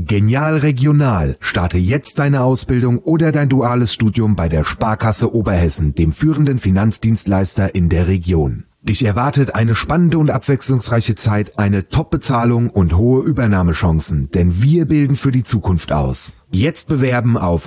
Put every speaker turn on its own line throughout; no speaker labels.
Genial Regional. Starte jetzt deine Ausbildung oder dein duales Studium bei der Sparkasse Oberhessen, dem führenden Finanzdienstleister in der Region. Dich erwartet eine spannende und abwechslungsreiche Zeit, eine Top-Bezahlung und hohe Übernahmechancen, denn wir bilden für die Zukunft aus. Jetzt bewerben auf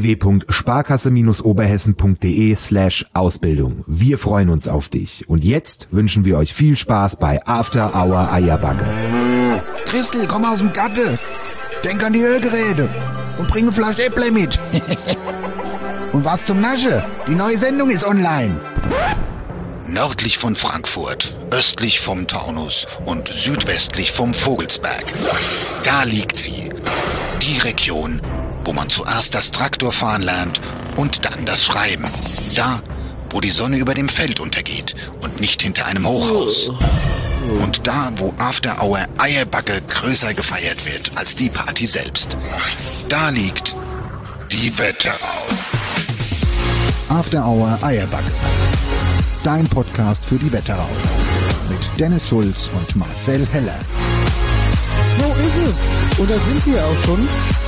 www.sparkasse-oberhessen.de/Ausbildung. Wir freuen uns auf dich. Und jetzt wünschen wir euch viel Spaß bei After Hour Eierbacke.
Christel, komm aus dem Gatte. Denk an die Hörgeräte und bring eine Flasche Äpple mit. Und was zum Nasche? Die neue Sendung ist online.
Nördlich von Frankfurt, östlich vom Taunus und südwestlich vom Vogelsberg. Da liegt sie. Die Region, wo man zuerst das Traktorfahren lernt und dann das Schreiben. Da, wo die Sonne über dem Feld untergeht und nicht hinter einem Hochhaus. Und da, wo After Hour Eierbacke größer gefeiert wird als die Party selbst. Da liegt die Wetterau.
After Hour Eierbacke. Dein Podcast für die Wetterau. Mit Dennis Schulz und Marcel Heller.
So ist es. Und da sind wir auch schon.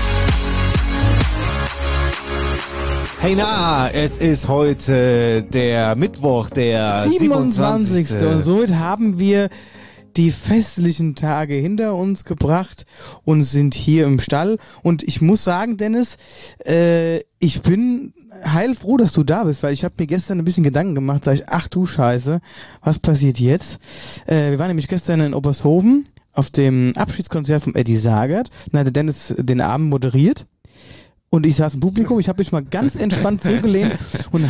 Hey na, es ist heute der Mittwoch, der 27.
Und somit haben wir die festlichen Tage hinter uns gebracht und sind hier im Stall. Und ich muss sagen, Dennis, ich bin heilfroh, dass du da bist, weil ich habe mir gestern ein bisschen Gedanken gemacht, sag ich, ach du Scheiße, was passiert jetzt? Wir waren nämlich gestern in Obershofen auf dem Abschiedskonzert von Eddie Sagert. Dann hat der Dennis den Abend moderiert. Und ich saß im Publikum, ich habe mich mal ganz entspannt zurückgelehnt und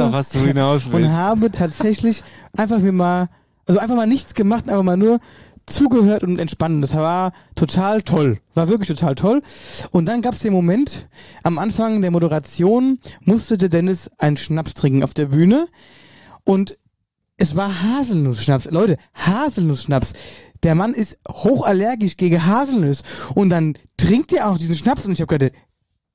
habe tatsächlich einfach mal nichts gemacht, einfach mal nur zugehört und entspannen. Das war total toll. War wirklich total toll. Und dann gab es den Moment, am Anfang der Moderation musste der Dennis einen Schnaps trinken auf der Bühne. Und es war Haselnussschnaps. Leute, Haselnussschnaps. Der Mann ist hochallergisch gegen Haselnuss. Und dann trinkt er auch diesen Schnaps. Und ich habe gedacht,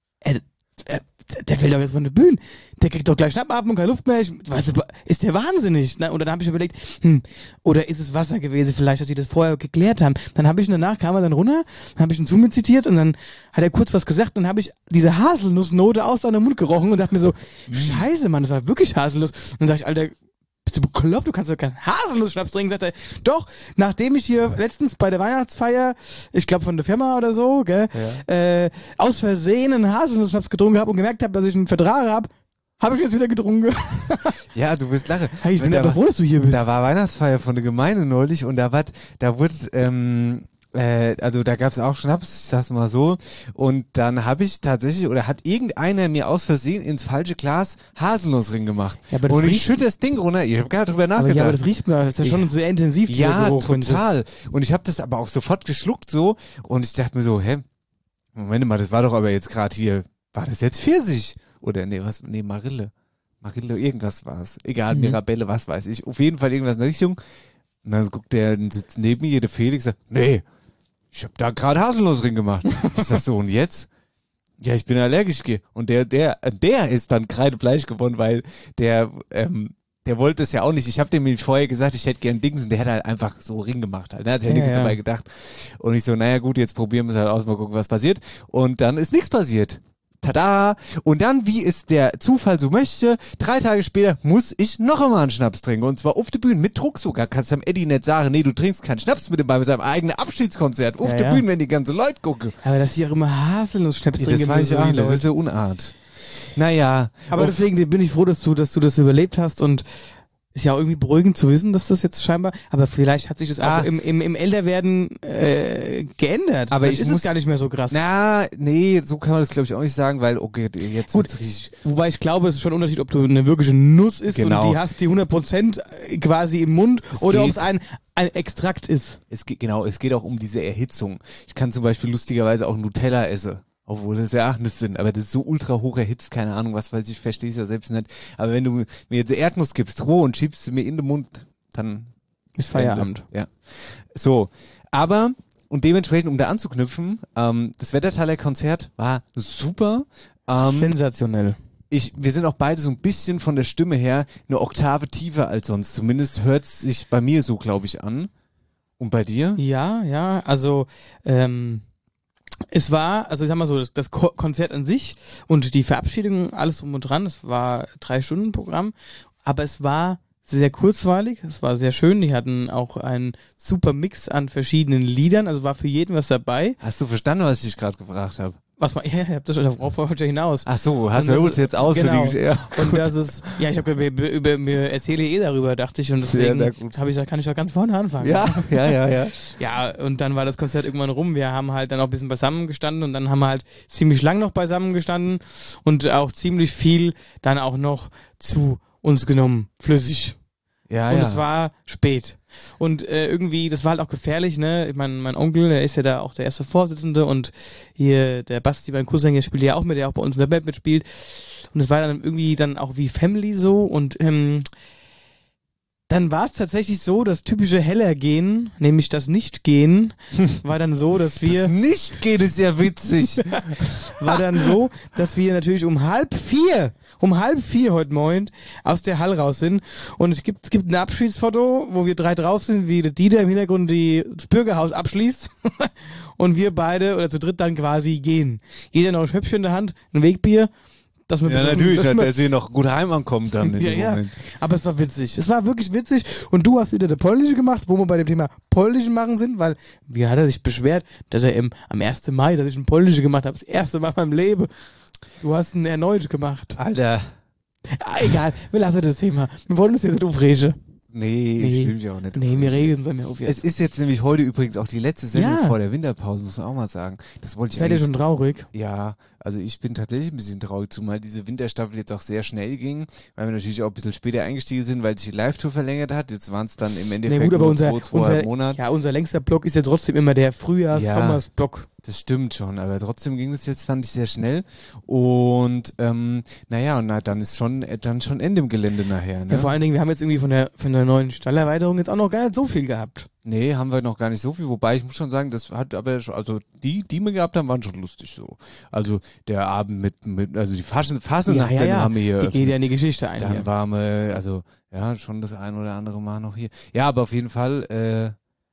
der fällt doch jetzt von der Bühne. Der kriegt doch gleich Schnappatmung, keine Luft mehr. Ist der wahnsinnig? Und dann habe ich überlegt, oder ist es Wasser gewesen? Vielleicht, dass die das vorher geklärt haben. Dann habe ich danach, kam er dann runter, dann habe ich ihn zu mir zitiert und dann hat er kurz was gesagt. Dann habe ich diese Haselnussnote aus seinem Mund gerochen und dachte mir so, Scheiße, Mann, das war wirklich Haselnuss. Und dann sag ich, Alter, bist du bekloppt? Du kannst doch keinen Haselnussschnaps trinken, sagt er. Doch, nachdem ich hier letztens bei der Weihnachtsfeier, ich glaube von der Firma oder so, gell, aus Versehen einen Haselnussschnaps getrunken habe und gemerkt habe, dass ich einen Vertrag habe ich jetzt wieder getrunken.
Ja, du bist lache.
Hey, ich bin aber froh, dass du hier bist.
Da war Weihnachtsfeier von der Gemeinde neulich und da wurde also da gab's auch Schnaps, ich sag's mal so. Und dann habe ich tatsächlich, oder hat irgendeiner mir aus Versehen ins falsche Glas Haselnussring gemacht. Ja, und ich schütte das Ding runter, ich habe gar nicht drüber nachgedacht.
Ja, aber das riecht mir, das ist ja schon sehr intensiv.
Ja,
Geruch,
total. Und ich habe das aber auch sofort geschluckt so. Und ich dachte mir so, Moment mal, das war doch aber jetzt gerade hier, war das jetzt Pfirsich? Oder Marille. Marille, irgendwas war's. Egal, Mirabelle, was weiß ich. Auf jeden Fall irgendwas in der Richtung. Und dann guckt der, sitzt neben mir, der Felix, sagt, nee, ich hab da gerade Haselnussring gemacht. Ich sag so, und jetzt? Ja, ich bin allergisch. Und der ist dann kreidebleich geworden, weil der wollte es ja auch nicht. Ich habe dem vorher gesagt, ich hätte gern Dings und der hätte halt einfach so Ring gemacht halt. Der hat ja nichts dabei gedacht. Und ich so, naja gut, jetzt probieren wir es halt aus, mal gucken, was passiert. Und dann ist nichts passiert. Tada! Und dann, wie es der Zufall so möchte, 3 Tage später muss ich noch einmal einen Schnaps trinken. Und zwar auf der Bühne, mit Druck sogar. Kannst du dem Eddie nicht sagen, nee, du trinkst keinen Schnaps mit dem bei seinem eigenen Abschiedskonzert. Auf der Bühne, wenn die ganze Leute gucken.
Aber dass die auch immer Haselnuss-Schnaps trinken.
Das weiß ich auch, das ist ja Unart. Naja.
Aber deswegen bin ich froh, dass du das überlebt hast und ist ja auch irgendwie beruhigend zu wissen, dass das jetzt scheinbar, aber vielleicht hat sich das auch im Älterwerden geändert.
Aber
vielleicht ist es gar nicht mehr so krass.
Nee, so kann man das glaube ich auch nicht sagen, weil okay, jetzt
gut, richtig. Wobei ich glaube, es ist schon ein Unterschied, ob du eine wirkliche Nuss isst und die hast, die 100% quasi im Mund oder ob es ein Extrakt ist.
Es geht auch um diese Erhitzung. Ich kann zum Beispiel lustigerweise auch Nutella essen. Obwohl das ja Achnis sind, aber das ist so ultra hoch erhitzt, keine Ahnung, was weiß ich, verstehe es ja selbst nicht. Aber wenn du mir jetzt Erdnuss gibst, roh und schiebst sie mir in den Mund, dann
ist Feierabend.
Ja. So, aber, und dementsprechend, um da anzuknüpfen, das Wettertaler Konzert war super.
Sensationell.
Wir sind auch beide so ein bisschen von der Stimme her eine Oktave tiefer als sonst. Zumindest hört es sich bei mir so, glaube ich, an. Und bei dir?
Ja, also, Es war, also ich sag mal so, das Konzert an sich und die Verabschiedung, alles drum und dran, es war 3-Stunden-Programm, aber es war sehr kurzweilig, es war sehr schön, die hatten auch einen super Mix an verschiedenen Liedern, also war für jeden was dabei.
Hast du verstanden, was ich dich gerade gefragt habe?
Was man, ja, ich hab das schon darauf wollte ich hinaus.
Ach so, hast du uns jetzt aus
genau.
für die Geschichte?
Und das ist, ja, ich habe mir erzähle darüber, dachte ich, und deswegen kann ich doch ganz vorne anfangen.
Ja.
Ja, und dann war das Konzert irgendwann rum. Wir haben halt dann auch ein bisschen beisammen gestanden und dann haben wir halt ziemlich lang noch beisammen gestanden und auch ziemlich viel dann auch noch zu uns genommen, flüssig.
Ja,
und es war spät. Und irgendwie, das war halt auch gefährlich, ne? Ich mein Onkel, der ist ja da auch der erste Vorsitzende und hier der Basti, mein Cousin, der spielt ja auch mit, der auch bei uns in der Band mitspielt. Und es war dann irgendwie dann auch wie Family so und dann war es tatsächlich so, das typische Hellergehen, nämlich das Nicht-Gehen, war dann so, dass wir...
Das Nicht-Gehen ist ja witzig.
War dann so, dass wir natürlich um 3:30 heute Morgen aus der Halle raus sind. Und es gibt ein Abschiedsfoto, wo wir 3 drauf sind, wie der Dieter im Hintergrund das Bürgerhaus abschließt. Und wir beide oder zu dritt dann quasi gehen. Jeder noch ein Schöpfchen in der Hand, ein Wegbier.
Ja, natürlich, der sie noch gut heim ankommt dann in dem Moment.
Aber es war witzig. Es war wirklich witzig. Und du hast wieder der Polnische gemacht, wo wir bei dem Thema Polnische machen sind, weil, wie hat er sich beschwert, dass er am 1. Mai, dass ich ein Polnische gemacht habe, das erste Mal in meinem Leben. Du hast ihn erneut gemacht.
Alter.
Egal, wir lassen das Thema. Wir wollen uns jetzt nicht aufregen.
Nee, ich will mich auch nicht
aufregen. Nee, wir regen uns dann mehr auf jetzt.
Es ist jetzt nämlich heute übrigens auch die letzte Sendung vor der Winterpause, muss man auch mal sagen. Das wollte ich
Seid ihr schon traurig?
Ja, also ich bin tatsächlich ein bisschen traurig, zumal diese Winterstaffel jetzt auch sehr schnell ging, weil wir natürlich auch ein bisschen später eingestiegen sind, weil sich die Live-Tour verlängert hat. Jetzt waren es dann im Endeffekt
nur
zwei Monate.
Ja, unser längster Block ist ja trotzdem immer der Frühjahrs-Sommers-Block.
Das stimmt schon, aber trotzdem ging das jetzt, fand ich, sehr schnell. Und dann ist schon Ende im Gelände nachher. Ne?
Ja, vor allen Dingen, wir haben jetzt irgendwie von der neuen Stallerweiterung jetzt auch noch gar nicht so viel gehabt.
Nee, haben wir noch gar nicht so viel, wobei ich muss schon sagen, das hat aber schon, also die wir gehabt haben, waren schon lustig so. Also der Abend mit also die Fasnachtssendung haben wir hier.
Die geht ja in die Geschichte ein.
Dann waren wir, also ja, schon das ein oder andere Mal noch hier. Ja, aber auf jeden Fall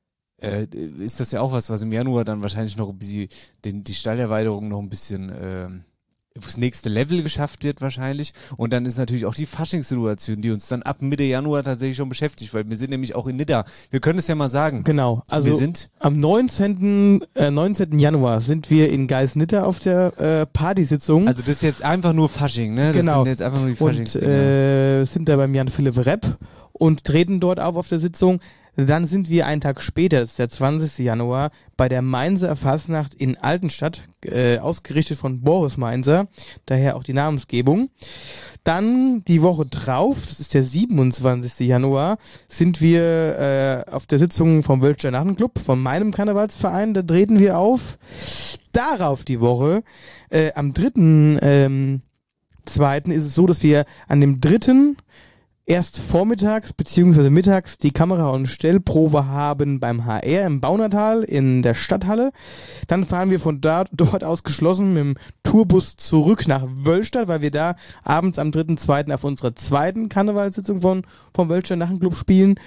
ist das ja auch was im Januar dann wahrscheinlich noch ein bisschen die Stallerweiterung noch ein bisschen aufs nächste Level geschafft wird wahrscheinlich. Und dann ist natürlich auch die Faschingssituation, die uns dann ab Mitte Januar tatsächlich schon beschäftigt, weil wir sind nämlich auch in Nidda. Wir können es ja mal sagen.
Genau. Also
wir sind
am 19. Januar sind wir in Geisnidda auf der Partysitzung.
Also das ist jetzt einfach nur Fasching, ne? Das
genau.
sind jetzt einfach nur die
Faschingsdinger. Und sind da beim Jan-Philipp Repp und treten dort auf der Sitzung. Dann sind wir einen Tag später, das ist der 20. Januar, bei der Mainzer Fasnacht in Altenstadt, ausgerichtet von Boris Mainzer, daher auch die Namensgebung. Dann die Woche drauf, das ist der 27. Januar, sind wir auf der Sitzung vom Wölscher Narrenclub, von meinem Karnevalsverein, da treten wir auf. Darauf die Woche, am 3.2. ist es so, dass wir an dem 3. erst vormittags bzw. mittags die Kamera- und Stellprobe haben beim HR im Baunatal in der Stadthalle. Dann fahren wir von dort aus geschlossen mit dem Tourbus zurück nach Wölstadt, weil wir da abends am 3.2. auf unserer zweiten Karnevalssitzung vom Wölscher Narrenclub spielen.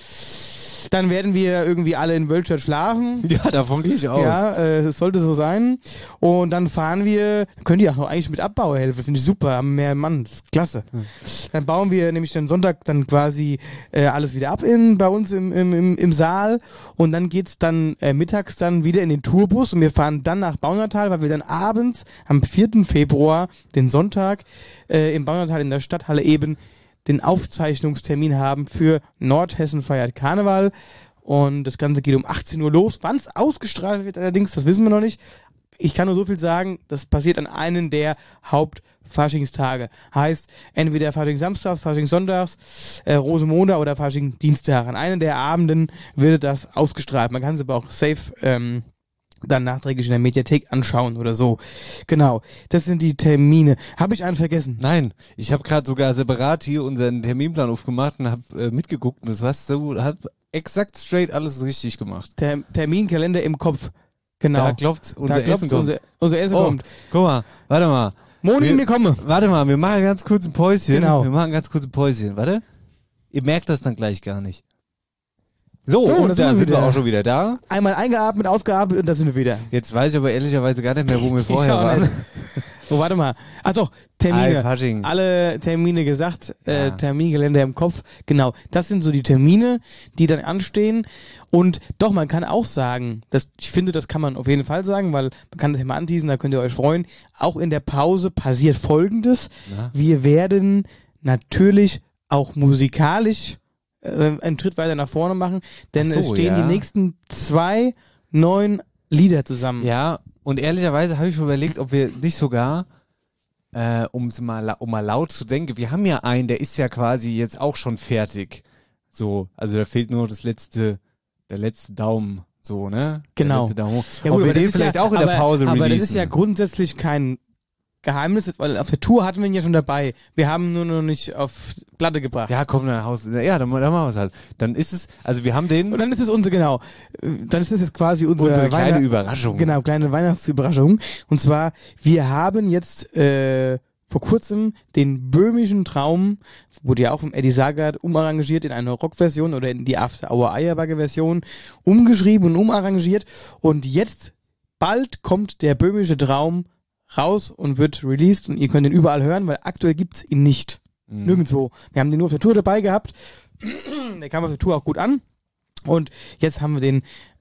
Dann werden wir irgendwie alle in Wölstadt schlafen.
Ja, davon gehe ich aus.
Ja, es sollte so sein. Und dann fahren wir, können die auch noch eigentlich mit Abbau helfen, finde ich super, haben mehr Mann, das ist klasse. Dann bauen wir nämlich den Sonntag dann quasi alles wieder ab bei uns im Saal und dann geht's dann mittags dann wieder in den Tourbus und wir fahren dann nach Baunatal, weil wir dann abends am 4. Februar, den Sonntag, im Baunatal in der Stadthalle eben den Aufzeichnungstermin haben für Nordhessen feiert Karneval und das Ganze geht um 18 Uhr los. Wann es ausgestrahlt wird allerdings, das wissen wir noch nicht. Ich kann nur so viel sagen, das passiert an einem der Hauptfaschingstage. Heißt, entweder Fasching Samstags, Fasching Sonntags, Rosenmontag oder Fasching Dienstag. An einem der Abenden wird das ausgestrahlt. Man kann es aber auch safe dann nachträglich in der Mediathek anschauen oder so. Genau, das sind die Termine. Habe ich einen vergessen?
Nein, ich habe gerade sogar separat hier unseren Terminplan aufgemacht und habe mitgeguckt und das hast du exakt straight alles richtig gemacht.
Terminkalender im Kopf. Genau.
Da klopft unser Essen kommt.
Unser Essen kommt.
Guck mal, warte mal.
Moni, wir kommen.
Warte mal, wir machen ganz kurz ein Päuschen.
Genau.
Wir machen ganz kurz ein Päuschen, warte. Ihr merkt das dann gleich gar nicht. So, und
da
da sind wir
wieder.
auch schon wieder da.
Einmal eingeatmet, ausgeatmet und da sind wir wieder.
Jetzt weiß ich aber ehrlicherweise gar nicht mehr, wo wir
Ich
vorher
auch
waren.
nicht. Oh, warte mal. Ach doch, Termine.
Fasching.
Alle Termine gesagt,
Ja.
Terminkalender im Kopf. Genau, das sind so die Termine, die dann anstehen. Und doch, man kann auch sagen, ich finde, das kann man auf jeden Fall sagen, weil man kann das ja mal anteasen, da könnt ihr euch freuen. Auch in der Pause passiert Folgendes.
Na?
Wir werden natürlich auch musikalisch einen Schritt weiter nach vorne machen, denn
Ach so,
es stehen
ja.
die nächsten 2 neuen Lieder zusammen.
Ja, und ehrlicherweise habe ich überlegt, ob wir nicht sogar, um mal laut zu denken, wir haben ja einen, der ist ja quasi jetzt auch schon fertig. So, also da fehlt nur der letzte Daumen, so, ne?
Genau.
Der letzte Daumen.
Ja,
Ob
gut,
wir
aber das
den
ist
vielleicht
ja,
auch in der Pause
aber
releasen.
das ist ja grundsätzlich kein Geheimnis, weil auf der Tour hatten wir ihn ja schon dabei. Wir haben nur noch nicht auf Platte gebracht.
Ja, komm, dann Haus. Ja, dann machen wir es halt. Dann ist es, also wir haben den,
Und dann ist es dann ist es jetzt quasi
unsere kleine Überraschung.
Genau, kleine Weihnachtsüberraschung. Und zwar, wir haben jetzt vor kurzem den böhmischen Traum, wurde ja auch vom Eddie Sagard umarrangiert in eine Rockversion oder in die After Hour Eierbagger-Version, umgeschrieben und umarrangiert. Und jetzt bald kommt der böhmische Traum raus und wird released und ihr könnt ihn überall hören, weil aktuell gibt's ihn nicht. Nirgendwo. Wir haben den nur auf der Tour dabei gehabt. Der kam auf der Tour auch gut an. Und jetzt haben wir den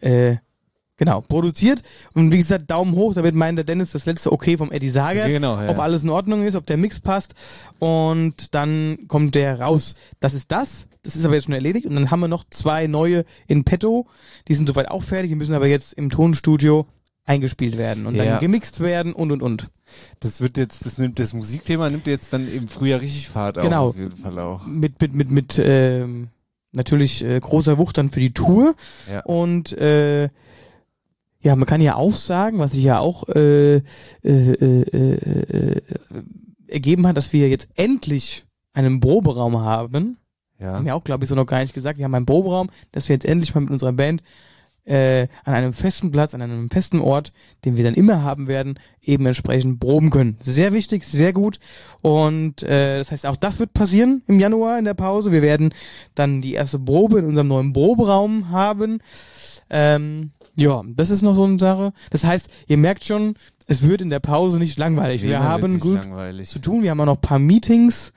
produziert. Und wie gesagt, Daumen hoch, damit meint der Dennis das letzte Okay vom Eddie Sagard.
Genau, ja.
Ob alles in Ordnung ist, ob der Mix passt. Und dann kommt der raus. Das ist aber jetzt schon erledigt. Und dann haben wir noch 2 neue in petto. Die sind soweit auch fertig. Die müssen aber jetzt im Tonstudio eingespielt werden und dann gemixt werden und.
Das nimmt das Musikthema nimmt jetzt dann im Frühjahr richtig Fahrt
Genau.
auf jeden Fall auch.
Mit natürlich großer Wucht dann für die Tour.
Ja.
Und man kann ja auch sagen, was sich ja auch ergeben hat, dass wir jetzt endlich einen Proberaum haben.
Ja.
Haben wir auch, glaube ich, so noch gar nicht gesagt. Wir haben einen Proberaum, dass wir jetzt endlich mal mit unserer Band an einem festen Platz, an einem festen Ort, den wir dann immer haben werden, eben entsprechend proben können. Sehr wichtig, sehr gut. Und das heißt, auch das wird passieren im Januar in der Pause. Wir werden dann die erste Probe in unserem neuen Proberaum haben. Das ist noch so eine Sache. Das heißt, ihr merkt schon, es wird in der Pause nicht langweilig. Wir haben gut zu tun. Wir haben auch noch ein paar Meetings.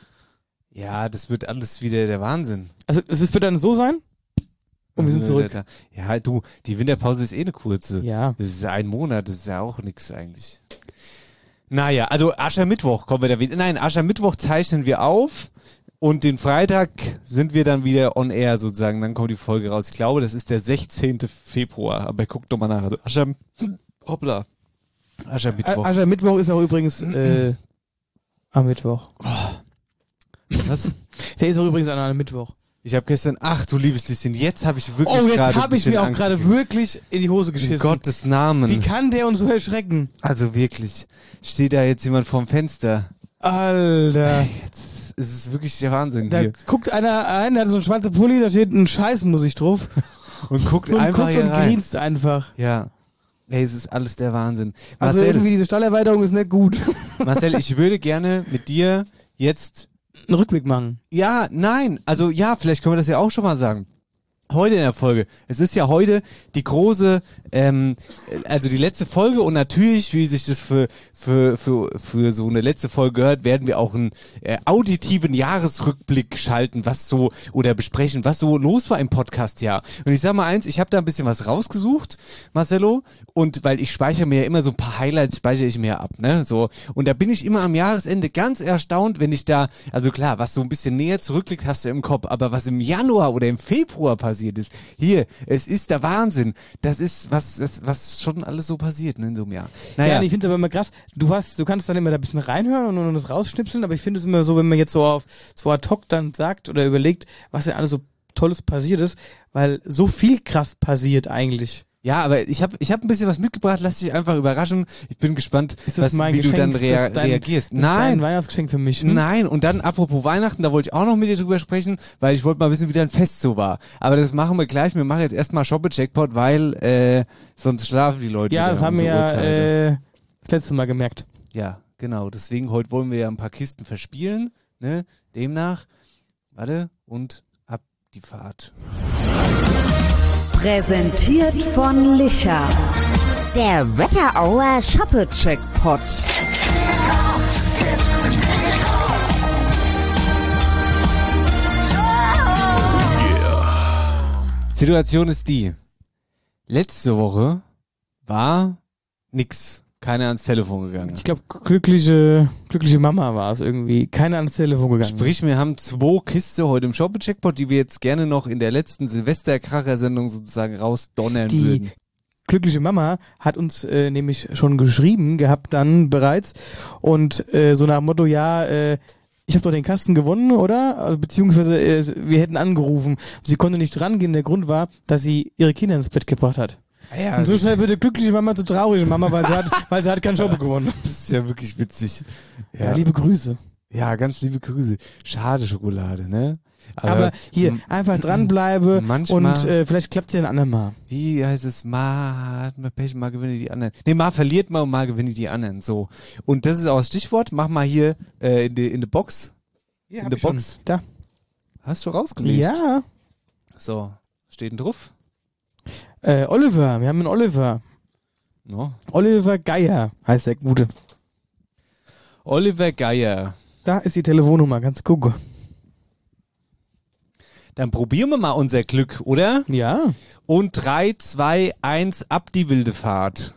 Ja, das wird alles wieder der Wahnsinn.
Also es wird dann so sein. Und wir sind zurück.
Ja, du, die Winterpause ist eine kurze.
Ja.
Das ist 1 Monat, das ist ja auch nix eigentlich. Naja, also Aschermittwoch kommen wir da wieder. Nein, Aschermittwoch zeichnen wir auf und den Freitag sind wir dann wieder on air sozusagen. Dann kommt die Folge raus. Ich glaube, das ist der 16. Februar. Aber guckt doch mal nach. Also Aschermittwoch.
Aschermittwoch ist auch übrigens am Mittwoch.
Was?
Der ist auch übrigens an einem Mittwoch.
Ich habe gestern, ach du liebes Lieschen, jetzt habe ich wirklich
jetzt
gerade
habe ich mir auch gerade wirklich in die Hose geschissen.
In Gottes Namen.
Wie kann der uns so erschrecken?
Also wirklich, steht da jetzt jemand vorm Fenster?
Alter.
Jetzt ist es wirklich der Wahnsinn
Da
hier.
guckt einer ein, der hat so einen schwarzen Pulli, da steht ein Scheißmusik drauf.
Und guckt einfach
guckt
hier
und
rein.
grinst einfach.
Ja. Ey, es ist alles der Wahnsinn.
Also irgendwie diese Stallerweiterung ist nicht gut.
Marcel, ich würde gerne mit dir jetzt
einen Rückblick machen.
Ja, nein, also ja, vielleicht können wir das ja auch schon mal sagen. Heute in der Folge. Es ist ja heute die große, also die letzte Folge und natürlich, wie sich das für so eine letzte Folge gehört, werden wir auch einen auditiven Jahresrückblick schalten, oder besprechen, was so los war im Podcast-Jahr. Und ich sag mal eins, ich habe da ein bisschen was rausgesucht, Marcello, und weil ich speichere mir ja immer so ein paar Highlights, speichere ich mir ab, ne, so. Und da bin ich immer am Jahresende ganz erstaunt, wenn ich da, also klar, was so ein bisschen näher zurückliegt, hast du im Kopf, aber was im Januar oder im Februar passiert ist. Hier, es ist der Wahnsinn. Das ist, was schon alles so passiert, ne, in so einem Jahr. Naja.
Ja, und ich finde es aber immer krass, du kannst dann immer da ein bisschen reinhören und das rausschnipseln, aber ich finde es immer so, wenn man jetzt so ad hoc dann sagt oder überlegt, was denn alles so Tolles passiert ist, weil so viel krass passiert eigentlich.
Ja, aber ich hab ein bisschen was mitgebracht, lass dich einfach überraschen. Ich bin gespannt, wie
Geschenk?
du dann reagierst.
Das ist dein Weihnachtsgeschenk für mich. Hm?
Nein, und dann apropos Weihnachten, da wollte ich auch noch mit dir drüber sprechen, weil ich wollte mal wissen, wie dein Fest so war. Aber das machen wir gleich. Wir machen jetzt erstmal Shoppe-Jackpot, weil sonst schlafen die Leute.
Ja, das haben wir ja das letzte Mal gemerkt.
Ja, genau. Deswegen heute wollen wir ja ein paar Kisten verspielen. Ne? Demnach, warte, und ab die Fahrt.
Präsentiert von Licher. Der Wetterauer Shoppe-Checkpot.
Situation ist die. Letzte Woche war nix. Keiner ans Telefon gegangen.
Ich glaube, glückliche Mama war es irgendwie. Keiner ans Telefon gegangen.
Sprich, wir haben 2 Kisten heute im Shoppe-Checkpot, die wir jetzt gerne noch in der letzten Silvesterkracher-Sendung sozusagen rausdonnern würden.
Glückliche Mama hat uns nämlich schon geschrieben gehabt dann bereits und so nach dem Motto, ich habe doch den Kasten gewonnen, oder? Also, beziehungsweise wir hätten angerufen. Sie konnte nicht rangehen. Der Grund war, dass sie ihre Kinder ins Bett gebracht hat.
Ja,
und so schnell würde glückliche Mama zu traurige Mama, weil sie hat keinen Shoppe gewonnen.
Das ist ja wirklich witzig.
Ja, liebe Grüße.
Ja, ganz liebe Grüße. Schade Schokolade, ne?
Aber hier, einfach dranbleibe
manchmal,
und vielleicht klappt es ja ein andermal.
Wie heißt es? Mal hat man Pech, mal gewinne die anderen. Nee, mal verliert man und mal gewinne die anderen. So. Und das ist auch das Stichwort. Mach mal hier in die Box.
Ja,
in der Box.
Schon. Da.
Hast du rausgelesen?
Ja.
So. Steht denn drauf?
Oliver. Wir haben einen Oliver.
No.
Oliver Geier heißt der Gute.
Oliver Geier.
Da ist die Telefonnummer. Ganz gucken.
Dann probieren wir mal unser Glück, oder?
Ja.
Und 3, 2, 1, ab die wilde Fahrt.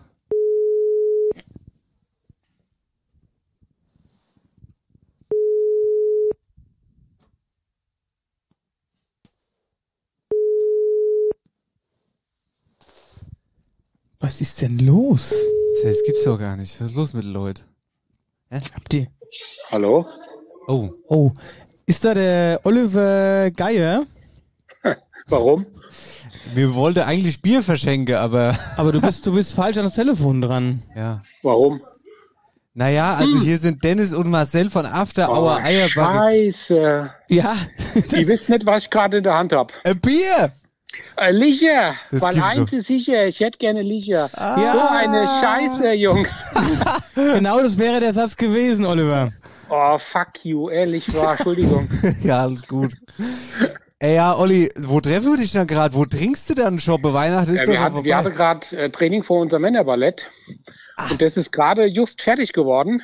Was ist denn los?
Das gibt's doch gar nicht. Was ist los mit den Leuten?
Habt ihr?
Hallo?
Oh. Ist da der Oliver Geier?
Warum?
Wir wollten eigentlich Bier verschenken, aber...
Aber du bist falsch an das Telefon dran.
Ja.
Warum?
Naja, also hier sind Dennis und Marcel von After Hour Eierbacke.
Scheiße.
Ja.
Ihr wisst nicht, was ich gerade in der Hand habe.
Bier!
Licher.
Das
Weil
gibt's
eins
doch.
ist sicher, ich hätte gerne Licher.
Ja.
So eine Scheiße, Jungs.
Genau, das wäre der Satz gewesen, Oliver.
Oh, fuck you, ehrlich war, Entschuldigung.
Ja, alles gut. Ey, ja, Olli, wo treffen wir dich dann gerade? Wo trinkst du dann schon? Bei Weihnachten ist
Wir
doch
hatten gerade Training vor unserem Männerballett. Und das ist gerade just fertig geworden.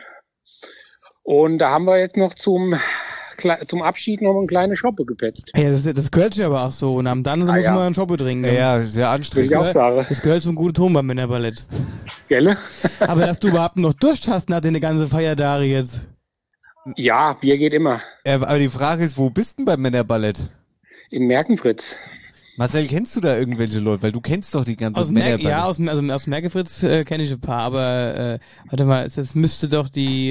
Und da haben wir jetzt noch zum Abschied noch eine kleine Schoppe gepetzt.
Ja, das gehört sich aber auch so. Und am dann muss man einen Schoppe trinken.
Ja, sehr anstrengend.
Ich auch sagen.
Das gehört zum guten Ton beim Männerballett.
Gell?
Aber dass du überhaupt noch Durst hast nach den ganzen Feiertage jetzt.
Ja, Bier geht immer.
Aber die Frage ist, wo bist du denn beim Männerballett?
In Merkenfritz.
Marcel, kennst du da irgendwelche Leute? Weil du kennst doch die ganze
Aus
Männerballett.
aus Merkefritz kenne ich ein paar, aber warte mal, das müsste doch die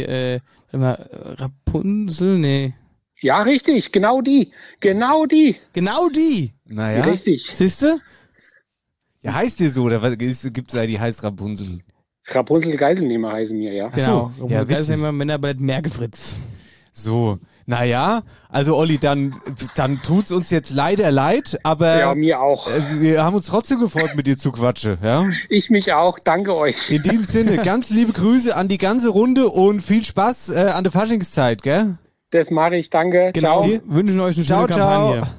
Rapunzel, nee.
Ja, richtig, genau die.
Genau die!
Naja.
Richtig.
Siehste?
Ja, heißt die so? Oder gibt's da die heißt Rapunzel?
Rapunzel Geiselnehmer heißen wir, ja.
Genau.
Ja,
Das ist
witzig.
immer Männerballett Merkefritz.
So, naja, also Olli, dann tut's uns jetzt leider leid, aber
Ja, mir auch.
wir haben uns trotzdem gefreut, mit dir zu quatschen, ja?
Ich mich auch, danke euch.
In diesem Sinne, ganz liebe Grüße an die ganze Runde und viel Spaß an der Faschingszeit, gell?
Das mache ich, danke.
Genau.
Ciao.
Wir wünschen euch eine
Ciao,
schöne
ciao.
Kampagne.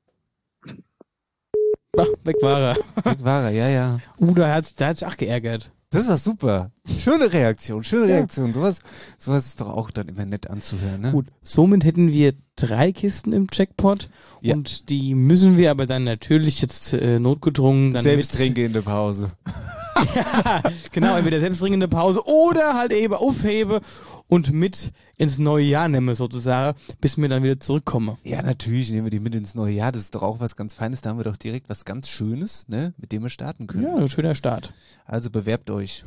Ach, weg war er.
Weg war er, ja.
Da hat sich auch geärgert.
Das war super. Schöne Reaktion. Sowas ist doch auch dann immer nett anzuhören, ne?
Gut, somit hätten wir 3 Kisten im Jackpot
Ja.
und die müssen wir aber dann natürlich jetzt notgedrungen dann
Selbst
mit
trinke in der Pause.
genau, entweder selbstdringende Pause oder halt eben aufhebe und mit ins neue Jahr nehme sozusagen, bis wir dann wieder zurückkommen.
Ja, natürlich nehmen wir die mit ins neue Jahr. Das ist doch auch was ganz Feines. Da haben wir doch direkt was ganz Schönes, ne, mit dem wir starten können.
Ja, ein schöner Start.
Also bewerbt euch.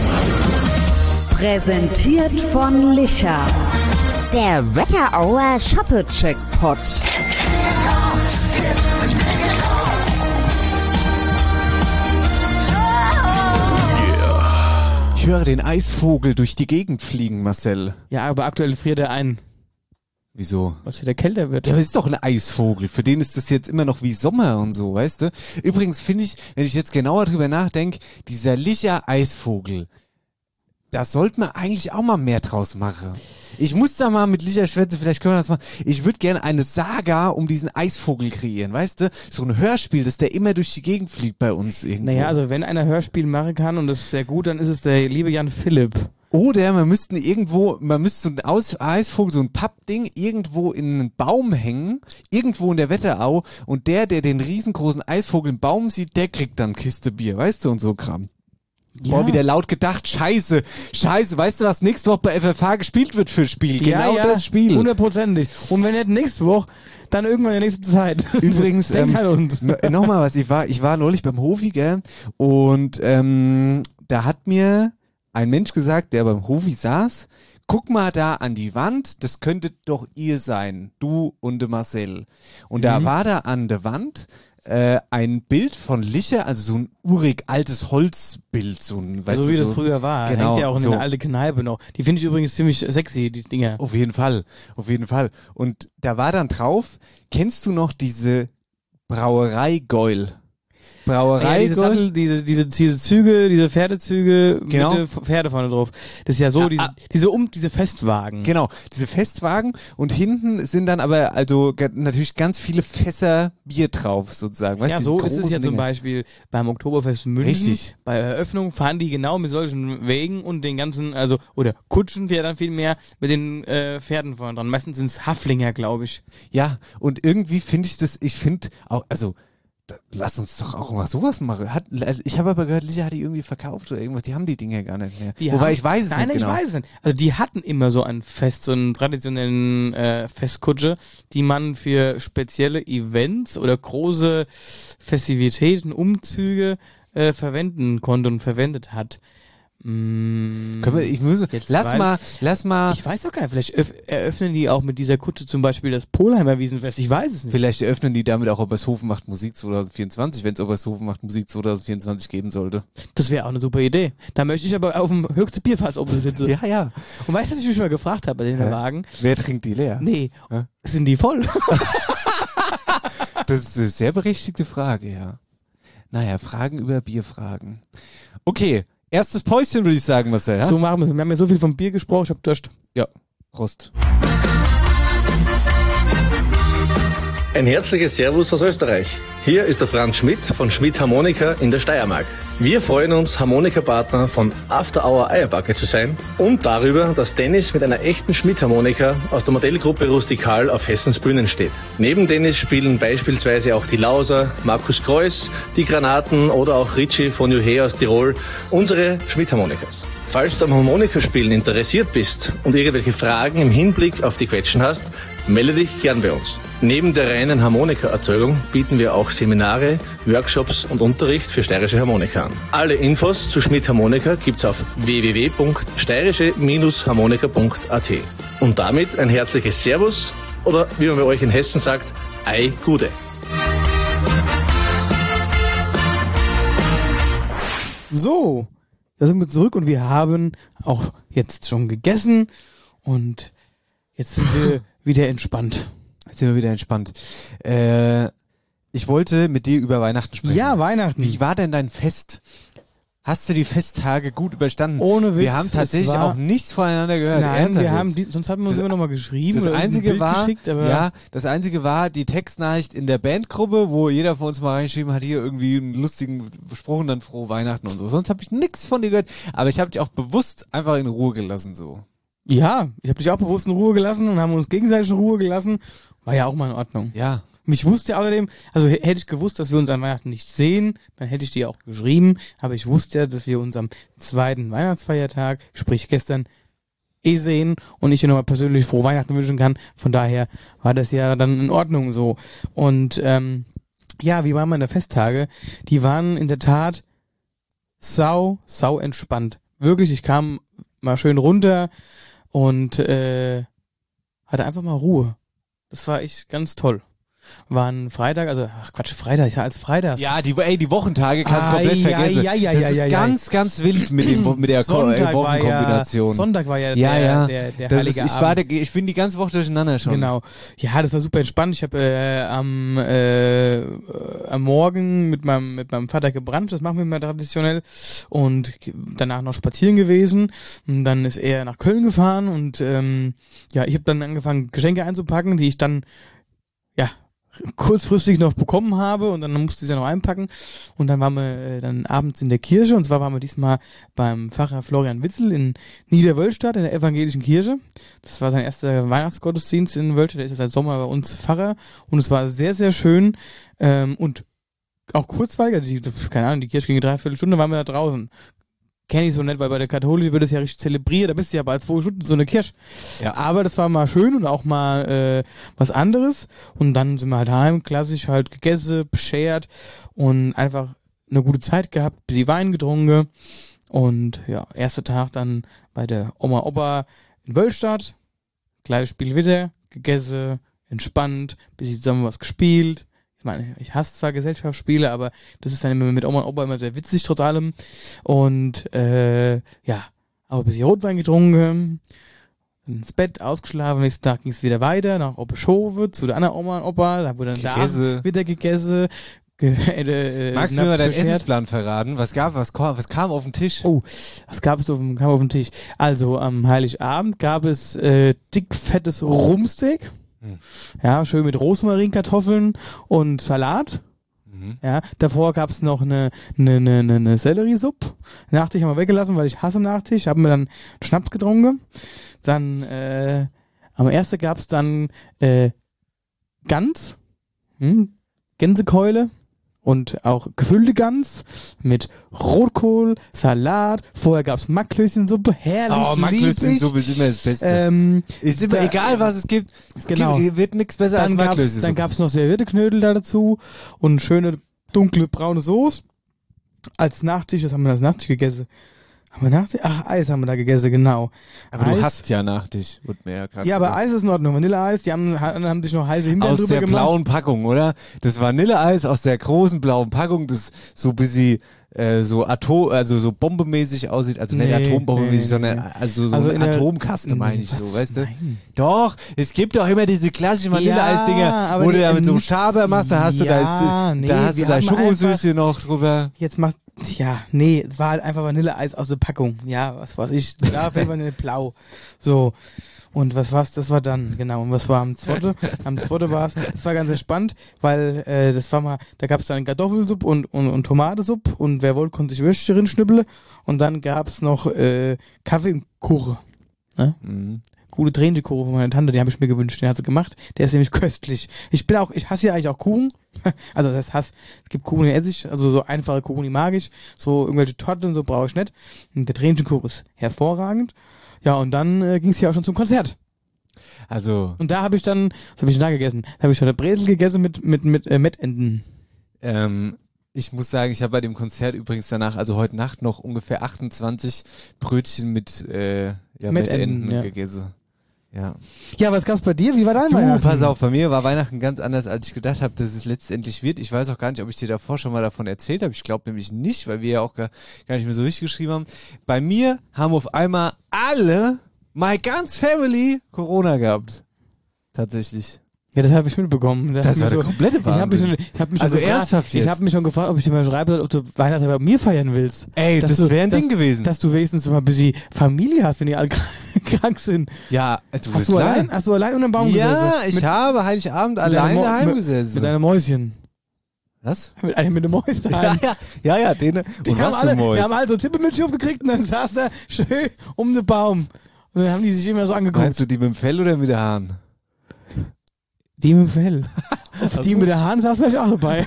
Präsentiert von Licher. Der Wetterauer Shoppe-Checkpot.
Ich höre den Eisvogel durch die Gegend fliegen, Marcel.
Ja, aber aktuell friert er ein,
Wieso?
weil es wieder kälter wird.
Ja, aber ist doch ein Eisvogel. Für den ist das jetzt immer noch wie Sommer und so, weißt du? Übrigens finde ich, wenn ich jetzt genauer drüber nachdenke, dieser Licher Eisvogel, da sollte man eigentlich auch mal mehr draus machen. Ich muss da mal mit Licher schwätzen, vielleicht können wir das mal. Ich würde gerne eine Saga um diesen Eisvogel kreieren, weißt du? So ein Hörspiel, dass der immer durch die Gegend fliegt bei uns irgendwo.
Naja, also wenn einer Hörspiel machen kann und das ist sehr gut, dann ist es der liebe Jan Philipp.
Oder man müsste so ein Eisvogel, so ein Pappding irgendwo in einen Baum hängen, irgendwo in der Wetterau und der den riesengroßen Eisvogel im Baum sieht, der kriegt dann Kiste Bier, weißt du, und so Kram. Ja. Boah, wieder laut gedacht, scheiße, weißt du, was nächste Woche bei FFH gespielt wird für Spiel? Genau das Spiel.
100%. Und wenn nicht nächste Woche, dann irgendwann in der nächsten Zeit.
Übrigens,
Denk an uns.
Nochmal was, ich war neulich beim Hofi, gell, und da hat mir ein Mensch gesagt, der beim Hofi saß, guck mal da an die Wand, das könnte doch ihr sein, du und der Marcel. Und da war da an der Wand ein Bild von Licher, also so ein urig altes Holzbild, so ein, weißt
so
du,
wie das früher war.
Genau,
hängt ja auch in
so.
der alten Kneipe noch. Die finde ich übrigens ziemlich sexy, die Dinger.
Auf jeden Fall. Und da war dann drauf, kennst du noch diese Brauerei Geul?
Diese Züge, diese Pferdezüge
genau.
mit Pferde vorne drauf. Das ist ja so, diese Festwagen.
Genau, diese Festwagen und hinten sind dann aber also natürlich ganz viele Fässer Bier drauf sozusagen. Weißt,
ja, so ist es ja
Dinge.
Zum Beispiel beim Oktoberfest München.
Richtig.
Bei Eröffnung fahren die genau mit solchen Wegen und den ganzen, oder Kutschen ja dann viel mehr mit den Pferden vorne dran. Meistens sind es Haflinger, glaube ich.
Ja, und irgendwie finde ich finde auch, also lass uns doch auch mal sowas machen. Ich habe aber gehört, Licher hat die irgendwie verkauft oder irgendwas. Die haben die Dinger gar nicht mehr. Ich weiß es nicht genau.
Nein, ich weiß es nicht. Also die hatten immer so ein Fest, so einen traditionellen Festkutsche, die man für spezielle Events oder große Festivitäten, Umzüge verwenden konnte und verwendet hat.
Lass mal.
Ich weiß doch gar nicht, vielleicht eröffnen die auch mit dieser Kutsche zum Beispiel das Polheimer Wiesenfest, ich weiß es nicht.
Vielleicht eröffnen die damit auch Obershofen macht Musik 2024, wenn es Obershofen macht Musik 2024 geben sollte.
Das wäre auch eine super Idee. Da möchte ich aber auf dem höchsten Bierfass oben sitzen.
Ja.
Und weißt du, was ich mich mal gefragt habe bei den Wagen?
Wer trinkt die leer?
Nee, sind die voll?
Das ist eine sehr berechtigte Frage, ja. Naja, Fragen über Bierfragen. Okay. Erstes Päuschen, würde ich sagen, Marcel. Ja?
So machen wir es. Wir haben ja so viel vom Bier gesprochen, ich hab Durst.
Ja, Prost.
Ein herzliches Servus aus Österreich. Hier ist der Franz Schmidt von Schmidt Harmonika in der Steiermark. Wir freuen uns, Harmonikapartner von After Hour Eierbacke zu sein und darüber, dass Dennis mit einer echten Schmidt-Harmonika aus der Modellgruppe Rustikal auf Hessens Bühnen steht. Neben Dennis spielen beispielsweise auch die Lauser, Markus Kreuss, die Granaten oder auch Ritchie von Juhe aus Tirol unsere Schmidt-Harmonikas. Falls du am Harmonikaspielen interessiert bist und irgendwelche Fragen im Hinblick auf die Quetschen hast, melde dich gern bei uns. Neben der reinen Harmonikaerzeugung bieten wir auch Seminare, Workshops und Unterricht für steirische Harmonika an. Alle Infos zu Schmidt Harmonika gibt's auf www.steirische-harmonika.at. Und damit ein herzliches Servus oder wie man bei euch in Hessen sagt, Ei Gude.
So, da sind wir zurück und wir haben auch jetzt schon gegessen und jetzt sind wir wieder entspannt.
Ich wollte mit dir über Weihnachten sprechen.
Ja, Weihnachten.
Wie war denn dein Fest? Hast du die Festtage gut überstanden?
Ohne Witz.
Wir haben tatsächlich auch nichts voneinander gehört.
Nein, sonst haben wir uns immer noch mal geschrieben.
Das
oder
Einzige war,
geschickt, aber
das Einzige war die Textnachricht in der Bandgruppe, wo jeder von uns mal reingeschrieben hat, hier irgendwie einen lustigen Spruch und dann frohe Weihnachten und so. Sonst habe ich nichts von dir gehört. Aber ich habe dich auch bewusst einfach in Ruhe gelassen, so.
Ja, ich habe dich auch bewusst in Ruhe gelassen und haben uns gegenseitig in Ruhe gelassen. War ja auch mal in Ordnung.
Ja.
Ich wusste außerdem, also hätte ich gewusst, dass wir uns an Weihnachten nicht sehen, dann hätte ich dir auch geschrieben, aber ich wusste ja, dass wir uns am zweiten Weihnachtsfeiertag, sprich gestern, sehen und ich dir nochmal persönlich frohe Weihnachten wünschen kann. Von daher war das ja dann in Ordnung so. Und ja, wie waren meine Festtage? Die waren in der Tat sau entspannt. Wirklich, ich kam mal schön runter und hatte einfach mal Ruhe. Das war echt ganz toll. waren Freitag, also Freitag, ist ja als Freitag.
Ja, die Wochentage kannst du komplett vergessen. Das ist ganz, ganz wild mit der Wochenkombination.
Sonntag war ja der heilige Abend.
Ich bin die ganze Woche durcheinander schon.
Genau. Ja, das war super entspannt. Ich habe am Morgen mit meinem Vater gebrannt, das machen wir immer traditionell, und danach noch spazieren gewesen. Und dann ist er nach Köln gefahren und ich habe dann angefangen, Geschenke einzupacken, die ich dann kurzfristig noch bekommen habe, und dann musste ich sie noch einpacken, und dann waren wir dann abends in der Kirche, und zwar waren wir diesmal beim Pfarrer Florian Witzel in Niederwölstadt in der evangelischen Kirche. Das war sein erster Weihnachtsgottesdienst in Wölstadt, der ist seit Sommer bei uns Pfarrer, und es war sehr, sehr schön und auch kurzweilig, keine Ahnung, die Kirche ging 3/4 Stunde, waren wir da draußen. Kenne ich so nicht, weil bei der Katholischen wird das ja richtig zelebriert, da bist du ja bald 2 Stunden so eine Kirche. Ja. Aber das war mal schön und auch mal was anderes. Und dann sind wir halt heim, klassisch halt gegessen, beschert und einfach eine gute Zeit gehabt, bisschen Wein getrunken. Und ja, erster Tag dann bei der Oma Opa in Wölstadt. Gleiches Spiel wieder, gegessen, entspannt, bisschen zusammen was gespielt. Ich meine, ich hasse zwar Gesellschaftsspiele, aber das ist dann immer mit Oma und Opa immer sehr witzig trotz allem. Und aber ein bisschen Rotwein getrunken, ins Bett, ausgeschlafen, nächsten Tag ging es wieder weiter, nach Oppeschowe, zu der anderen Oma und Opa, da wurde dann da wieder gegessen.
Magst du mir mal deinen Essensplan verraten? Was kam auf den Tisch?
Oh, kam auf den Tisch? Also am Heiligabend gab es dick fettes Rumsteak. Ja, schön mit Rosmarinkartoffeln und Salat. Ja, davor gab's noch eine Selleriesuppe. Nachtisch haben wir weggelassen, weil ich hasse Nachtisch. Haben wir dann Schnaps getrunken. Dann am ersten gab's dann Gans, Gänsekeule und auch gefüllte Gans mit Rotkohl, Salat. Vorher gab's Macklöschensuppe, herrlich.
Oh, Macklöschensuppe ist immer das Beste. Ist immer egal, was es gibt. Wird nichts besser als Macklöschensuppe.
Dann gab's noch servierte Knödel da dazu und schöne dunkle braune Soße. Als Nachtisch, was haben wir als Nachtisch gegessen? Haben wir Nachtisch? Ach, Eis haben wir da gegessen, genau.
Aber Eis. Du hast ja Nachtisch, wurde mir ja gerade
gesagt. Aber Eis ist in Ordnung. Vanilleeis, die haben sich noch heiße Himbeeren drüber gemacht.
Aus der blauen Packung, oder? Das Vanilleeis aus der großen blauen Packung, das so bisschen so so bombemäßig aussieht, also nicht atombombemäßig, sondern also so ein Atomkasten, meine ich so, weißt du? Nein. Doch, es gibt doch immer diese klassischen Vanilleeis-Dinger, wo du da mit so einem Schaber machst, da hast du da hast du da Schokosüße noch drüber.
Jetzt macht es war halt einfach Vanilleeis aus der Packung. Ja, was weiß ich, da fällt Vanille blau. So. Und was war's? Das war dann, genau. Und was war am 2.? Am 2. war's. Das war ganz entspannt, weil das war mal, da gab's dann Kartoffelsuppe und Tomatensuppe, und wer wollte, konnte sich Würstchen drin schnippeln. Und dann gab's noch Kaffee und Kuchen. Ne? Mhm. Gute Tränenkuchen von meiner Tante, die habe ich mir gewünscht, den hat sie gemacht. Der ist nämlich köstlich. Ich hasse ja eigentlich auch Kuchen. Also es gibt Kuchen, die esse ich, also so einfache Kuchen, die mag ich. So irgendwelche Torten und so brauche ich nicht. Und der Tränenkuchen ist hervorragend. Ja, und dann ging's ja auch schon zum Konzert.
Also.
Und da habe ich dann, was habe ich denn da gegessen? Da habe ich dann eine Bresel gegessen mit Mettenten.
Ich muss sagen, ich habe bei dem Konzert übrigens danach, also heute Nacht, noch ungefähr 28 Brötchen mit Mettenten gegessen. Ja.
Ja, was gab's bei dir? Wie war dein Weihnachten?
Pass auf, bei mir war Weihnachten ganz anders, als ich gedacht habe, dass es letztendlich wird. Ich weiß auch gar nicht, ob ich dir davor schon mal davon erzählt habe. Ich glaube nämlich nicht, weil wir ja auch gar nicht mehr so richtig geschrieben haben. Bei mir haben auf einmal alle, my ganz Family, Corona gehabt. Tatsächlich.
Ja, das habe ich mitbekommen.
Das war der komplette Wahnsinn.
Ich habe mich schon gefragt, ob ich dir mal schreiben soll, ob du Weihnachten bei mir feiern willst.
Ey, das wäre ein Ding gewesen.
Dass du wenigstens mal ein bisschen Familie hast, wenn die alle krank sind.
Ja,
hast du allein unter dem Baum gesessen?
Ja, ich habe Heiligabend allein daheim gesessen.
Mit einem Mäuschen.
Was?
Mit einem Mäus daheim.
Ja, denen.
Und was für Mäus? Die haben alle so Tippelmütze aufgekriegt und dann saß da schön um den Baum. Und dann haben die sich immer so angeguckt.
Meinst du die mit dem Fell oder mit der Haaren?
Die mit dem Fell. Die mit der Haaren saß vielleicht auch dabei.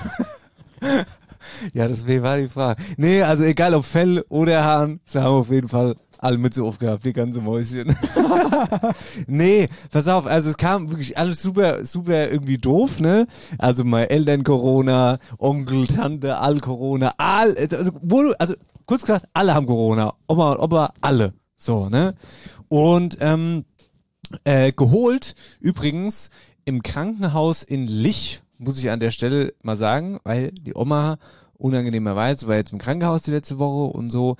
Ja, das war die Frage. Nee, also egal ob Fell oder Haaren, sie haben auf jeden Fall alle Mütze aufgehabt, die ganze Mäuschen. Nee, pass auf, also es kam wirklich alles super, super irgendwie doof, ne? Also meine Eltern Corona, Onkel, Tante, all Corona, also kurz gesagt, alle haben Corona. Oma und Opa, alle. So, ne? Und geholt übrigens im Krankenhaus in Lich muss ich an der Stelle mal sagen, weil die Oma unangenehmerweise war jetzt im Krankenhaus die letzte Woche und so,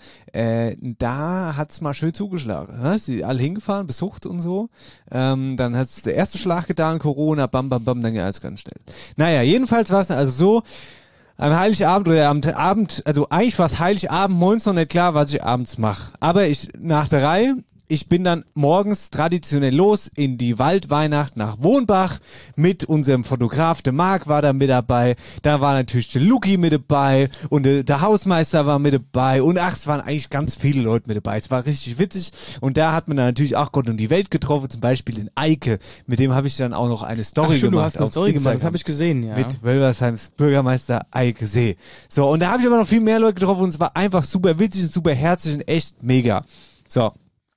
da hat's mal schön zugeschlagen. Ne? Sie alle hingefahren, besucht und so. Dann hat's der erste Schlag getan, Corona, bam, bam, bam, dann ging alles ganz schnell. Naja, jedenfalls war es also so, am Heiligabend oder am Abend, also eigentlich war es Heiligabend, morgens noch nicht klar, was ich abends mache. Aber nach der Reihe, ich bin dann morgens traditionell los in die Waldweihnacht nach Wohnbach mit unserem Fotograf, der Marc war da mit dabei, da war natürlich der Luki mit dabei und der Hausmeister war mit dabei und es waren eigentlich ganz viele Leute mit dabei, es war richtig witzig und da hat man dann natürlich auch Gott und die Welt getroffen, zum Beispiel den Eike, mit dem habe ich dann auch noch eine Story gemacht.
Du hast eine Story gemacht, das habe ich gesehen, ja.
Mit Wölversheims Bürgermeister Eike See. So, und da habe ich aber noch viel mehr Leute getroffen und es war einfach super witzig und super herzlich und echt mega. So.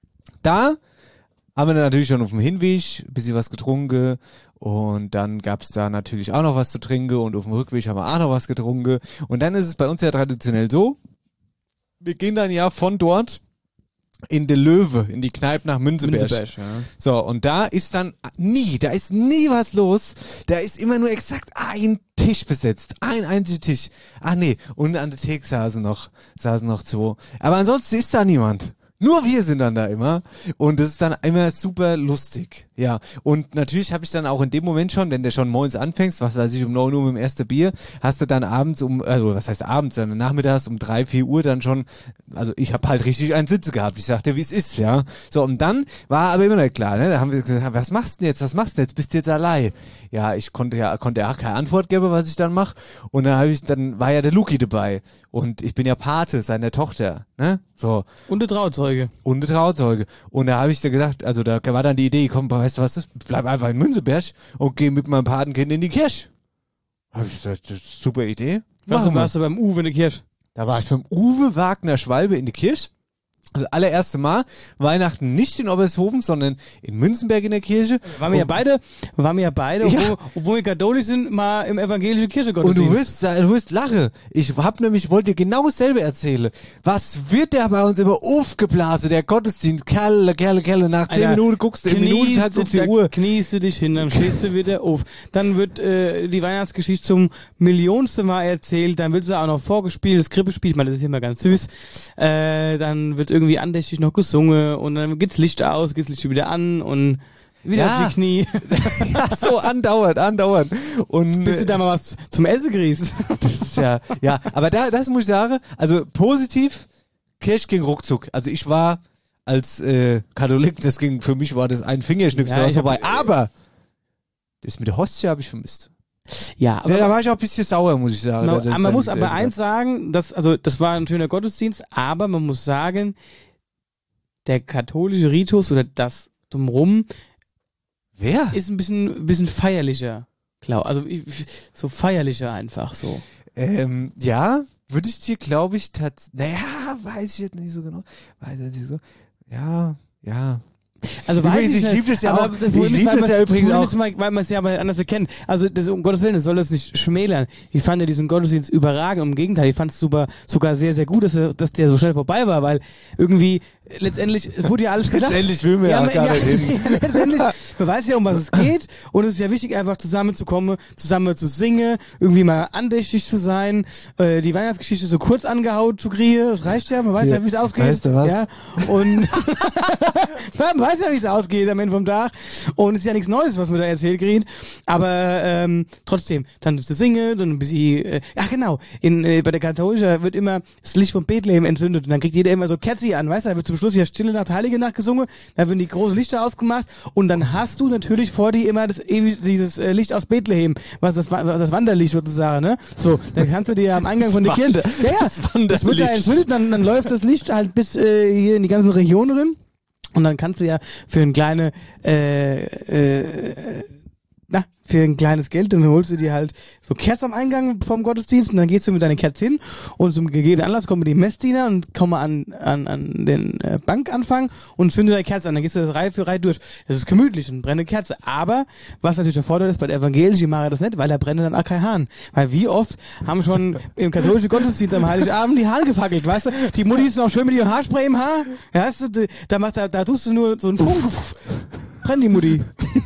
Da haben wir dann natürlich schon auf dem Hinweg ein bisschen was getrunken und dann gab's da natürlich auch noch was zu trinken und auf dem Rückweg haben wir auch noch was getrunken und dann ist es bei uns ja traditionell so, wir gehen dann ja von dort in die Löwe, in die Kneipe nach Münzeberg.
Ja.
So, und da ist nie was los, da ist immer nur exakt ein Tisch besetzt, ein einziger Tisch. Ach nee, und an der Theke saßen noch zwei. Aber ansonsten ist da niemand. Nur wir sind dann da immer und das ist dann immer super lustig, ja. Und natürlich habe ich dann auch in dem Moment schon, wenn der schon morgens anfängst, was weiß ich, um 9 Uhr mit dem ersten Bier, hast du dann abends dann nachmittags um 3, 4 Uhr dann schon, also ich habe halt richtig einen Sitze gehabt, ich sagte, wie es ist, ja. So, und dann war aber immer nicht klar, ne, da haben wir gesagt, was machst du denn jetzt, bist du jetzt allein? Ja, ich konnte ja auch keine Antwort geben, was ich dann mache und dann war ja der Luki dabei und ich bin ja Pate seiner Tochter, ne, so.
Und der Trauzeuge.
Und da habe ich da gedacht, also da war dann die Idee, komm, weißt du was, bleib einfach in Münzeberg und geh mit meinem Patenkind in die Kirche. Habe ich gesagt, das ist eine super Idee.
Warst du beim Uwe in der Kirche?
Da war ich beim Uwe Wagner Schwalbe in die Kirche. Das allererste Mal Weihnachten nicht in Obershofen, sondern in Münzenberg in der Kirche.
Waren wir ja beide,
ja.
obwohl wir katholisch sind, mal im evangelischen Kirchengottesdienst.
Und du wirst lachen. Ich wollte dir genau dasselbe erzählen. Was wird der bei uns immer aufgeblasen, der Gottesdienst? Kerle, nach 10 Minuten guckst du im Minutentakt auf die Uhr.
Kniest du dich hin, dann stehst du wieder auf. Dann wird die Weihnachtsgeschichte zum millionsten Mal erzählt, dann wird sie auch noch vorgespielt, das Krippenspiel, das ist immer ganz süß. Dann wird irgendwie andächtig noch gesungen und dann geht's Licht aus, geht's Licht wieder an und wieder auf die Knie.
Ja, so andauernd. Und
bis du da mal was zum Essen kriegst.
Das ist ja, aber das muss ich sagen, also positiv, Kirche ging ruckzuck. Also ich war als Katholik, für mich war das ein Fingerschnips, da vorbei. Aber das mit der Hostie habe ich vermisst.
Ja, aber
da war ich auch ein bisschen sauer, muss ich sagen.
Man muss aber eins sagen, das war ein schöner Gottesdienst, aber man muss sagen, der katholische Ritus oder das drumrum ist ein bisschen feierlicher. Klar, also so feierlicher einfach so.
Ja, würde ich dir, glaube ich, weiß ich jetzt nicht so genau. Ja.
Also
übrigens, ich liebe das ja auch. Ich liebe das ja übrigens auch.
Weil man es ja aber anders erkennt. Also das, um Gottes Willen, das soll das nicht schmälern. Ich fand ja diesen Gottesdienst überragend. Im Gegenteil, ich fand es sogar sehr, sehr gut, dass der so schnell vorbei war, weil irgendwie letztendlich wurde ja alles gesagt.
Letztendlich will man ja gar nicht hin.
Letztendlich, man weiß ja, um was es geht und es ist ja wichtig, einfach zusammenzukommen, zusammen zu singen, irgendwie mal andächtig zu sein, die Weihnachtsgeschichte so kurz angehauen zu kriegen, das reicht ja, man weiß ja, wie es ausgeht.
Weißt du was?
Ja, und man weiß ja, wie es ausgeht am Ende vom Tag und es ist ja nichts Neues, was man da erzählt kriegt, aber trotzdem, dann zu singen, dann ein bisschen, genau, bei der Katholischen wird immer das Licht von Bethlehem entzündet und dann kriegt jeder immer so Kerzi an, weißt du, da wird zum Schluss ja Stille Nacht, Heilige Nacht gesungen, da werden die großen Lichter ausgemacht und dann hast du natürlich vor dir immer dieses Licht aus Bethlehem, was das Wanderlicht sozusagen, ne? So, dann kannst du dir am Eingang von der Kirche, das wird da entzündet, dann läuft das Licht halt bis hier in die ganzen Regionen drin und dann kannst du ja für ein kleines Geld, dann holst du dir halt so Kerzen am Eingang vom Gottesdienst und dann gehst du mit deiner Kerze hin und zum gegebenen Anlass kommen die Messdiener und kommen an den Bankanfang und zünden deine Kerze an. Dann gehst du das Reihe für Reihe durch. Das ist gemütlich und brennende Kerze. Aber was natürlich der Vorteil ist bei der Evangelischen, die machen das nicht, weil da brennen dann auch kein Hahn. Weil wie oft haben schon im katholischen Gottesdienst am Heiligabend die Haare gefackelt, weißt du? Die Mutti ist noch schön mit ihrem Haarspray im Haar. Ja, weißt du, da tust du nur so einen Funken. Brennt die Mutti.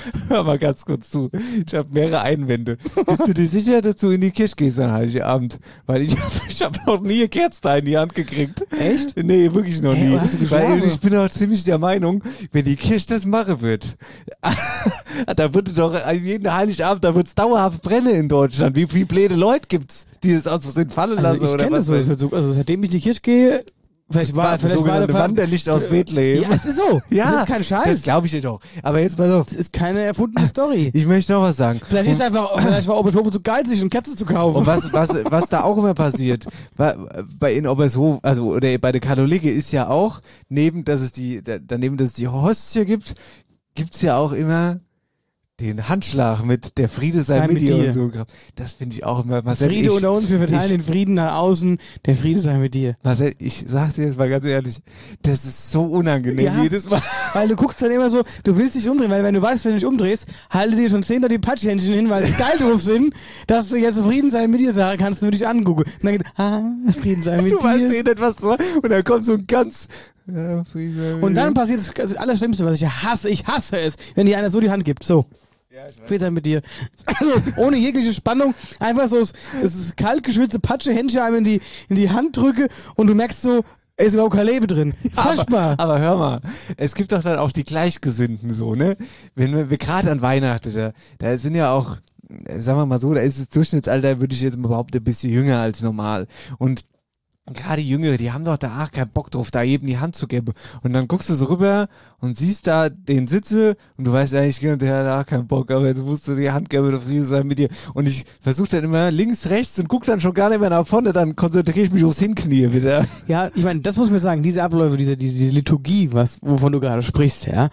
Hör mal ganz kurz zu. Ich habe mehrere Einwände. Bist du dir sicher, dass du in die Kirche gehst an Heiligabend? Weil ich hab noch nie eine Kerze in die Hand gekriegt.
Echt?
Nee, wirklich noch nie.
Hast du
Weil
geschlafen?
ich bin auch ziemlich der Meinung, wenn die Kirche das machen wird, da würde doch jeden Heiligabend, da wird's dauerhaft brennen in Deutschland. Wie viele blöde Leute gibt's, die das aus Versehen fallen lassen
Also ich
oder
kenne
was?
das so. Also seitdem ich in die Kirche gehe, vielleicht war
das sogenannte Wanderlicht aus Bethlehem.
Ja, es ist so.
Ja,
das ist kein Scheiß.
das glaube ich dir doch. Aber jetzt pass auf.
Das ist keine erfundene Story.
Ich möchte noch was sagen.
Vielleicht war Obershofen zu geizig, um Kerzen zu kaufen.
Und was da auch immer passiert, bei in Obershofen, also oder bei der Katholiken ist ja auch, dass es die Hostie gibt, gibt's ja auch immer den Handschlag mit der Friede sei mit dir und so. Das finde ich auch immer, Marcel.
Friede unter uns, wir verteilen den Frieden nach außen, der Friede sei mit dir.
Marcel, ich sag dir jetzt mal ganz ehrlich, das ist so unangenehm jedes Mal.
Weil du guckst dann immer so, du willst dich umdrehen, weil wenn du weißt, wenn du dich umdrehst, halte dir schon 10 die Patschhändchen hin, weil sie geil drauf sind, dass du jetzt Frieden sei mit dir sagen kannst, nur dich angucken. Und dann geht, Frieden sei mit dir.
Du weißt eh nicht, was du, und dann kommt so ein ganz,
und dann passiert das Allerschlimmste, was ich hasse es, wenn dir einer so die Hand gibt, so. Frieden sei mit dir. Also, ohne jegliche Spannung, einfach so, es ist kalt geschwitzte Patschehändchen einem in die Hand drücke und du merkst so, ist überhaupt kein Leben drin. Furchtbar.
Aber hör mal, es gibt doch dann auch die Gleichgesinnten so, ne? Wenn wir gerade an Weihnachten, da sind ja auch, sagen wir mal so, da ist das Durchschnittsalter, würde ich jetzt mal behaupten, ein bisschen jünger als normal. Und gerade die Jüngere, die haben doch da auch keinen Bock drauf, da jedem die Hand zu geben. Und dann guckst du so rüber und siehst da den Sitze und du weißt eigentlich, der hat da auch keinen Bock, aber jetzt musst du die Hand geben, der Friede sei mit dir. Und ich versuche dann immer links, rechts und guck dann schon gar nicht mehr nach vorne, dann konzentriere ich mich aufs Hinknie wieder.
Ja, ich meine, das muss man sagen, diese Abläufe, diese Liturgie, wovon du gerade sprichst, ja,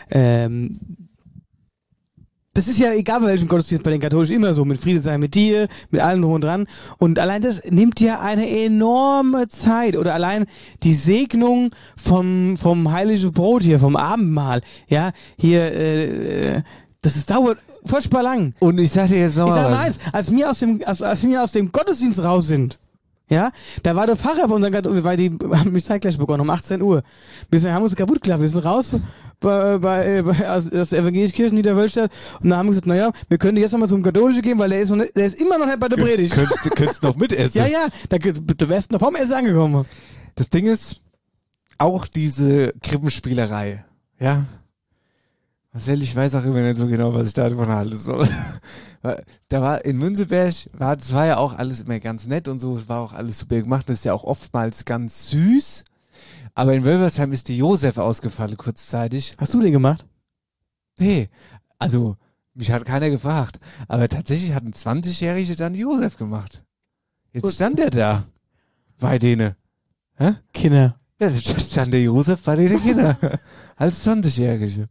das ist ja egal, bei welchem Gottesdienst, bei den Katholischen immer so, mit Friede sei mit dir, mit allem drum und dran. Und allein das nimmt ja eine enorme Zeit. Oder allein die Segnung vom heiligen Brot hier, vom Abendmahl. Ja, hier, das dauert furchtbar lang.
Und ich sag dir jetzt noch mal
was. Als wir aus dem Gottesdienst raus sind, ja, da war der Pfarrer bei unserem weil die haben mich zeitgleich begonnen, um 18 Uhr. Wir haben uns kaputt gelacht, wir sind raus bei das evangelische Kirchen Niederwölstadt und da haben wir gesagt, naja, wir können jetzt nochmal zum Katholischen gehen, weil der ist immer noch nicht bei der Predigt.
Könntest noch mitessen.
Ja, du wärst noch vom Essen angekommen.
Das Ding ist, auch diese Krippenspielerei, ja. Marcel, ich weiß auch immer nicht so genau, was ich davon halten soll. Da war in Münzeberg, das war ja auch alles immer ganz nett und so, es war auch alles super gemacht, das ist ja auch oftmals ganz süß. Aber in Wölversheim ist die Josef ausgefallen kurzzeitig.
Hast du den gemacht?
Nee, also mich hat keiner gefragt. Aber tatsächlich hat ein 20-Jähriger dann die Josef gemacht. Jetzt stand der da bei denen. Hä?
Kinder.
Ja, jetzt stand der Josef bei denen Kinder. Als 20-Jährige.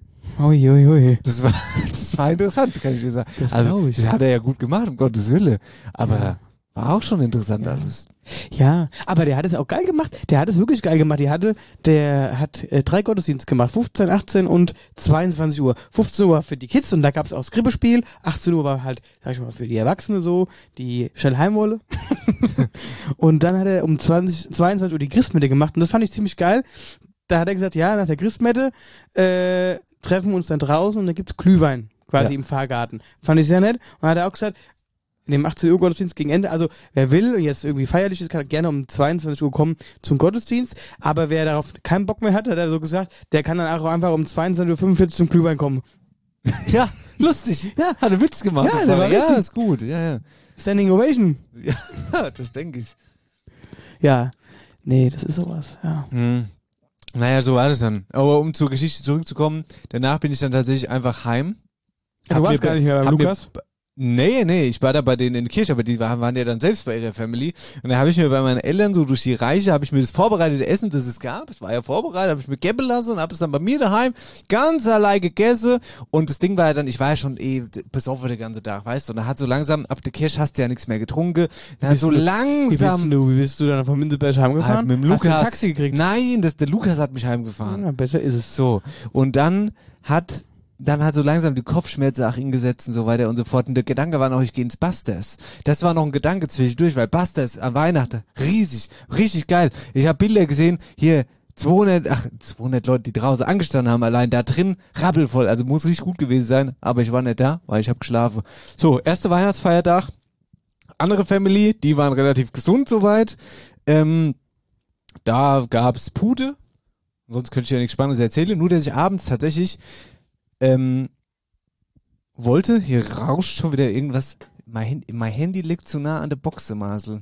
Ui.
Das war interessant, kann ich dir sagen.
Das
also,
ich.
Das hat er ja gut gemacht, um Gottes Wille. Aber war auch schon interessant alles.
Ja, aber der hat es auch geil gemacht. Der hat es wirklich geil gemacht. Der hat 3 Gottesdienste gemacht. 15, 18 und 22 Uhr. 15 Uhr für die Kids und da gab es auch das Krippenspiel. 18 Uhr war halt, sag ich mal, für die Erwachsenen so, die schnell heim wolle. Und dann hat er um 22 Uhr die Christmette gemacht und das fand ich ziemlich geil. Da hat er gesagt, ja, nach der Christmette treffen wir uns dann draußen und dann gibt's Glühwein quasi im Fahrgarten. Fand ich sehr nett. Und dann hat er auch gesagt, in dem 18 Uhr Gottesdienst gegen Ende, also wer will und jetzt irgendwie feierlich ist, kann gerne um 22 Uhr kommen zum Gottesdienst, aber wer darauf keinen Bock mehr hat, hat er so gesagt, der kann dann auch einfach um 22:45 Uhr zum Glühwein kommen.
Ja, lustig. Ja, hat einen Witz gemacht.
Ja, der war richtig.
Ja, ist gut. Ja.
Standing Ovation.
Ja, das denke ich.
Ja, nee, das ist sowas, ja.
Naja, so war das dann. Aber um zur Geschichte zurückzukommen, danach bin ich dann tatsächlich einfach heim.
Ja, du warst gar nicht mehr bei Lukas?
Nee, ich war da bei denen in der Kirche, aber die waren ja dann selbst bei ihrer Family. Und da habe ich mir bei meinen Eltern so durch die Reiche, habe ich mir das vorbereitete Essen, das es gab, es war ja vorbereitet, habe ich mir geben lassen und habe es dann bei mir daheim ganz allein gegessen. Und das Ding war ja dann, ich war ja schon besoffen den ganzen Tag, weißt du. Und da hat so langsam, ab der Kirche hast du ja nichts mehr getrunken. Dann hat so langsam...
Wie bist du dann von Münzeberg heimgefahren?
Mit dem Lukas.
Hast du ein Taxi gekriegt?
Nein, der Lukas hat mich heimgefahren.
Ja, besser ist es.
So. Und dann hat so langsam die Kopfschmerzen auch hingesetzt und so weiter und so fort. Und der Gedanke war noch, ich gehe ins Busters. Das war noch ein Gedanke zwischendurch, weil Busters an Weihnachten, richtig geil. Ich habe Bilder gesehen, hier 200 Leute, die draußen angestanden haben, allein da drin, rappelvoll. Also muss richtig gut gewesen sein, aber ich war nicht da, weil ich habe geschlafen. So, erster Weihnachtsfeiertag. Andere Family, die waren relativ gesund soweit. Da gab's Pute. Sonst könnte ich ja nichts Spannendes erzählen. Nur, dass ich abends tatsächlich wollte, hier rauscht schon wieder irgendwas. Mein Handy liegt zu nah an der Boxe, Marcel.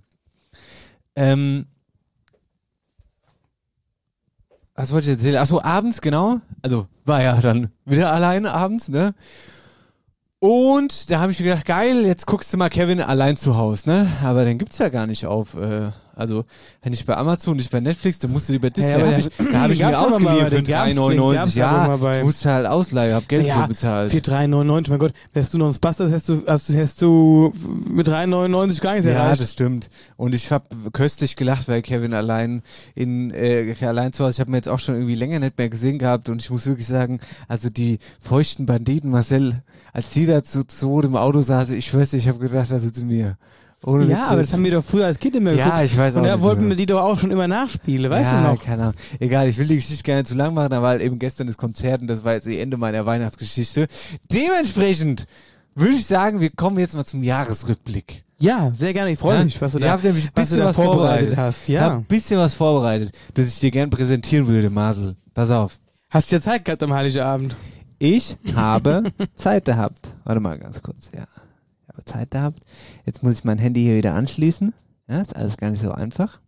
Was wollte ich erzählen? Achso, abends, genau. Also, war ja dann wieder alleine abends, ne? Und da habe ich mir gedacht, geil, jetzt guckst du mal Kevin allein zu Hause, ne? Aber den gibt's ja gar nicht auf, also wenn nicht bei Amazon, nicht bei Netflix, dann musst du lieber Disney. Da hab ich mir ausgeliehen für 3,99. Ja, musst halt ausleihen, hab Geld für bezahlt.
Für 3,99, mein Gott, wärst du noch ein Bastard, hast du mit 3,99 gar nichts erreicht.
Ja, das stimmt. Und ich hab köstlich gelacht bei Kevin allein allein zu Hause. Ich habe mir jetzt auch schon irgendwie länger nicht mehr gesehen gehabt und ich muss wirklich sagen, also die feuchten Banditen, Marcel, als die da zu im Auto saßen, ich weiß nicht, ich habe gedacht, da sitzen wir. Ohne
ja, aber das haben wir doch früher als Kind immer geguckt.
Ja, ich weiß auch
und
nicht.
Und da wollten wir die doch auch schon immer nachspielen, weißt du noch?
Keine Ahnung. Egal, ich will die Geschichte gar nicht zu lang machen, da war halt eben gestern das Konzert und das war jetzt das Ende meiner Weihnachtsgeschichte. Dementsprechend würde ich sagen, wir kommen jetzt mal zum Jahresrückblick.
Ja, sehr gerne. Ich freue mich, was du da
vorbereitet
hast. Ja.
Ich habe ein bisschen was vorbereitet, das ich dir gern präsentieren würde, Marcel. Pass auf.
Hast du ja Zeit gehabt am Heiligabend?
Ich habe Zeit gehabt. Warte mal ganz kurz, ja. Ich habe Zeit gehabt. Jetzt muss ich mein Handy hier wieder anschließen. Ja, ist alles gar nicht so einfach.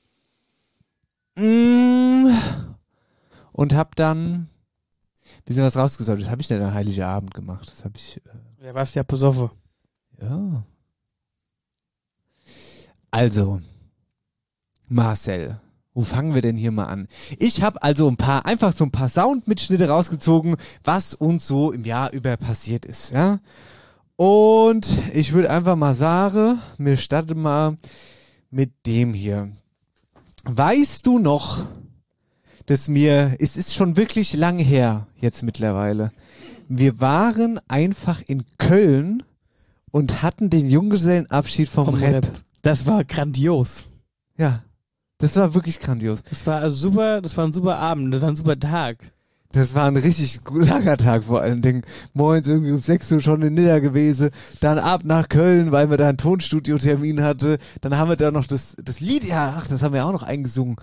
Und habe dann ein bisschen was rausgesucht. Das habe ich nicht am Heiligabend gemacht. Das habe ich...
Ja, warst ja besoffen.
Ja. Also, Marcel, wo fangen wir denn hier mal an? Ich habe also ein paar Soundmitschnitte rausgezogen, was uns so im Jahr über passiert ist, ja. Und ich würde einfach mal sagen, wir starten mal mit dem hier. Weißt du noch, es ist schon wirklich lang her, jetzt mittlerweile. Wir waren einfach in Köln und hatten den Junggesellenabschied vom Rap.
Das war grandios.
Ja. Das war wirklich grandios.
Das war ein super Abend, das war ein super Tag.
Das war ein richtig langer Tag vor allen Dingen. Morgens irgendwie um 6 Uhr schon in Nidda gewesen, dann ab nach Köln, weil wir da einen Tonstudio-Termin hatte. Dann haben wir da noch das Lied, das haben wir auch noch eingesungen.